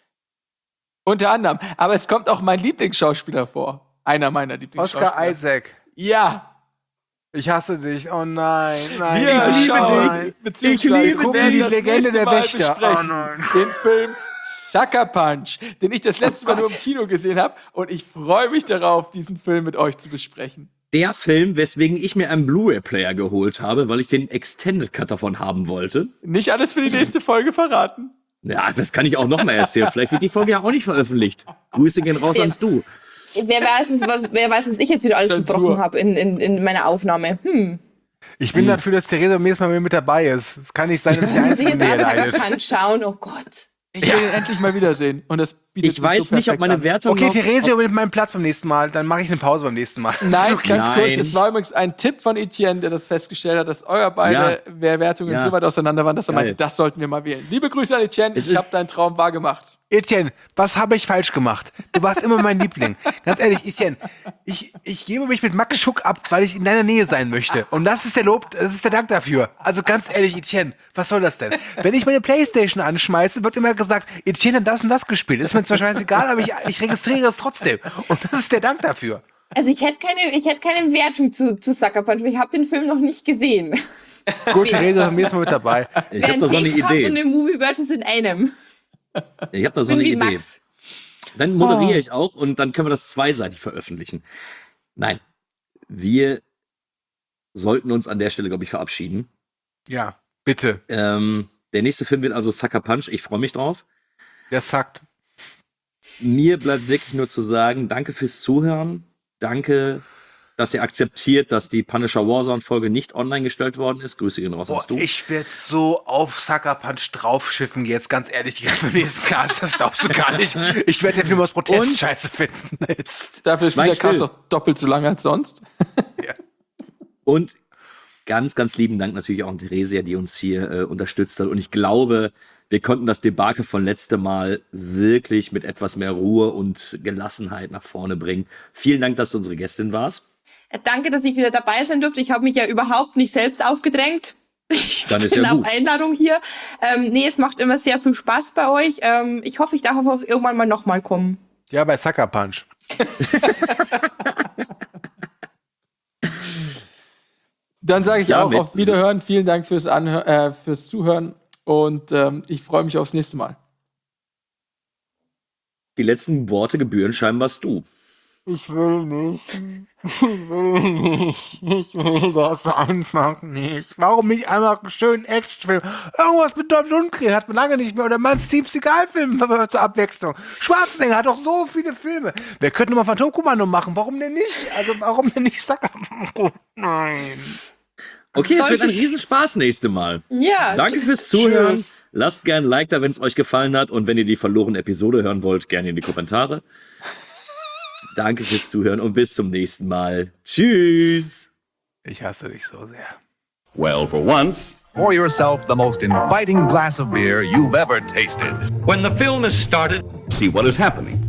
Unter anderem. Aber es kommt auch mein Lieblingsschauspieler vor. Einer meiner Lieblingsschauspieler. Oscar Isaac. Ja. Ich hasse dich. Oh nein, nein. Wir nein, schauen, nein. beziehungsweise Ich liebe gucken dich. die das Legende nächste der Mal Wächter. besprechen. Oh nein. Den Film Sucker Punch, den ich das letzte Mal nur im Kino gesehen habe. Und ich freue mich darauf, diesen Film mit euch zu besprechen. Der Film, weswegen ich mir einen Blu-ray-Player geholt habe, weil ich den Extended Cut davon haben wollte. Nicht alles für die nächste Folge verraten. Ja, das kann ich auch noch mal erzählen. Vielleicht wird die Folge ja auch nicht veröffentlicht. Grüße gehen raus Ja. ans Du. Wer weiß, was, wer weiß, was ich jetzt wieder alles Zensur. verbrochen habe in, in, in meiner Aufnahme. Hm. Ich bin dafür, dass Theresa beim nächsten Mal mit dabei ist. Es kann nicht sein, dass ich der Muss ich Einzige jetzt bin, der auch leidet. kann schauen, oh Gott. Ich will ihn endlich mal wiedersehen. Und das bietet Ich sich weiß so nicht, ob perfekt meine an. Wertung Okay, noch... Theresa übernimmt meinen Platz beim nächsten Mal. Dann mache ich eine Pause beim nächsten Mal. Nein, okay. ganz kurz. Nein. Es war übrigens ein Tipp von Etienne, der das festgestellt hat, dass euer beide Wertungen Ja. so weit auseinander waren, dass er Geil. meinte, das sollten wir mal wählen. Liebe Grüße an Etienne, Es ich ist- habe deinen Traum wahr gemacht. Etienne, was habe ich falsch gemacht? Du warst immer mein Liebling. Ganz ehrlich, Etienne, ich, ich gebe mich mit Max Schuck ab, weil ich in deiner Nähe sein möchte. Und das ist der Lob, das ist der Dank dafür. Also ganz ehrlich, Etienne, was soll das denn? Wenn ich meine Playstation anschmeiße, wird immer gesagt, Etienne hat das und das gespielt. Ist mir zwar scheißegal, aber ich, ich registriere es trotzdem. Und das ist der Dank dafür. Also ich hätte keine, ich hätte keine Wertung zu, zu Sucker Punch, weil ich habe den Film noch nicht gesehen. Gut, Theresa ist beim nächsten Mal mit dabei. Ich habe da so eine Take-Part Idee. und eine Movie Versus in einem. Ich habe da so Bin eine wie Idee. Max. Dann moderiere ich auch und dann können wir das zweiseitig veröffentlichen. Nein, wir sollten uns an der Stelle, glaube ich, verabschieden. Ja, bitte. Ähm, der nächste Film wird also Sucker Punch. Ich freue mich drauf. Der sagt. Mir bleibt wirklich nur zu sagen, danke fürs Zuhören. Danke, dass ihr akzeptiert, dass die Punisher Warzone-Folge nicht online gestellt worden ist. Grüße gehen raus Boah, ans Du. ich werde so auf Sucker Punch draufschiffen jetzt, ganz ehrlich, direkt beim nächsten Cast, das glaubst du gar nicht. Ich werde den Film aus Protest Und? scheiße finden. Jetzt. Dafür ist Schweig dieser Cast still. auch doppelt so lang als sonst. Und ganz, ganz lieben Dank natürlich auch an Theresia, die uns hier äh, unterstützt hat. Und ich glaube, wir konnten das Debakel von letztem Mal wirklich mit etwas mehr Ruhe und Gelassenheit nach vorne bringen. Vielen Dank, dass du unsere Gästin warst. Danke, dass ich wieder dabei sein durfte. Ich habe mich ja überhaupt nicht selbst aufgedrängt. Ich Dann ist bin ja auf gut. Einladung hier. Ähm, nee, es macht immer sehr viel Spaß bei euch. Ähm, ich hoffe, ich darf auch irgendwann mal nochmal kommen. Ja, bei Sucker Punch. Dann sage ich Damit auch auf Wiederhören. Vielen Dank fürs, Anhör äh, fürs Zuhören und ähm, ich freue mich aufs nächste Mal. Die letzten Worte gebühren scheinbar du. Ich will nicht. Ich will nicht. Ich will das einfach nicht. Warum nicht einfach einen schönen Actionfilm? Irgendwas mit Dolph Lundgren hat man lange nicht mehr. Oder mal einen Steve Seagal-Film zur Abwechslung. Schwarzenegger hat doch so viele Filme. Wir könnten mal Phantomkommando machen. Warum denn nicht? Also warum denn nicht Sucker? Nein. Okay, es wird ein Solche- Riesenspaß nächste Mal. Ja, Danke fürs Zuhören. Tschüss. Lasst gerne ein Like da, wenn es euch gefallen hat. Und wenn ihr die verlorene Episode hören wollt, gerne in die Kommentare. Danke fürs Zuhören und bis zum nächsten Mal. Tschüss. Ich hasse dich so sehr. Well, for once, Pour yourself the most inviting glass of beer you've ever tasted. When the film is started, see what is happening.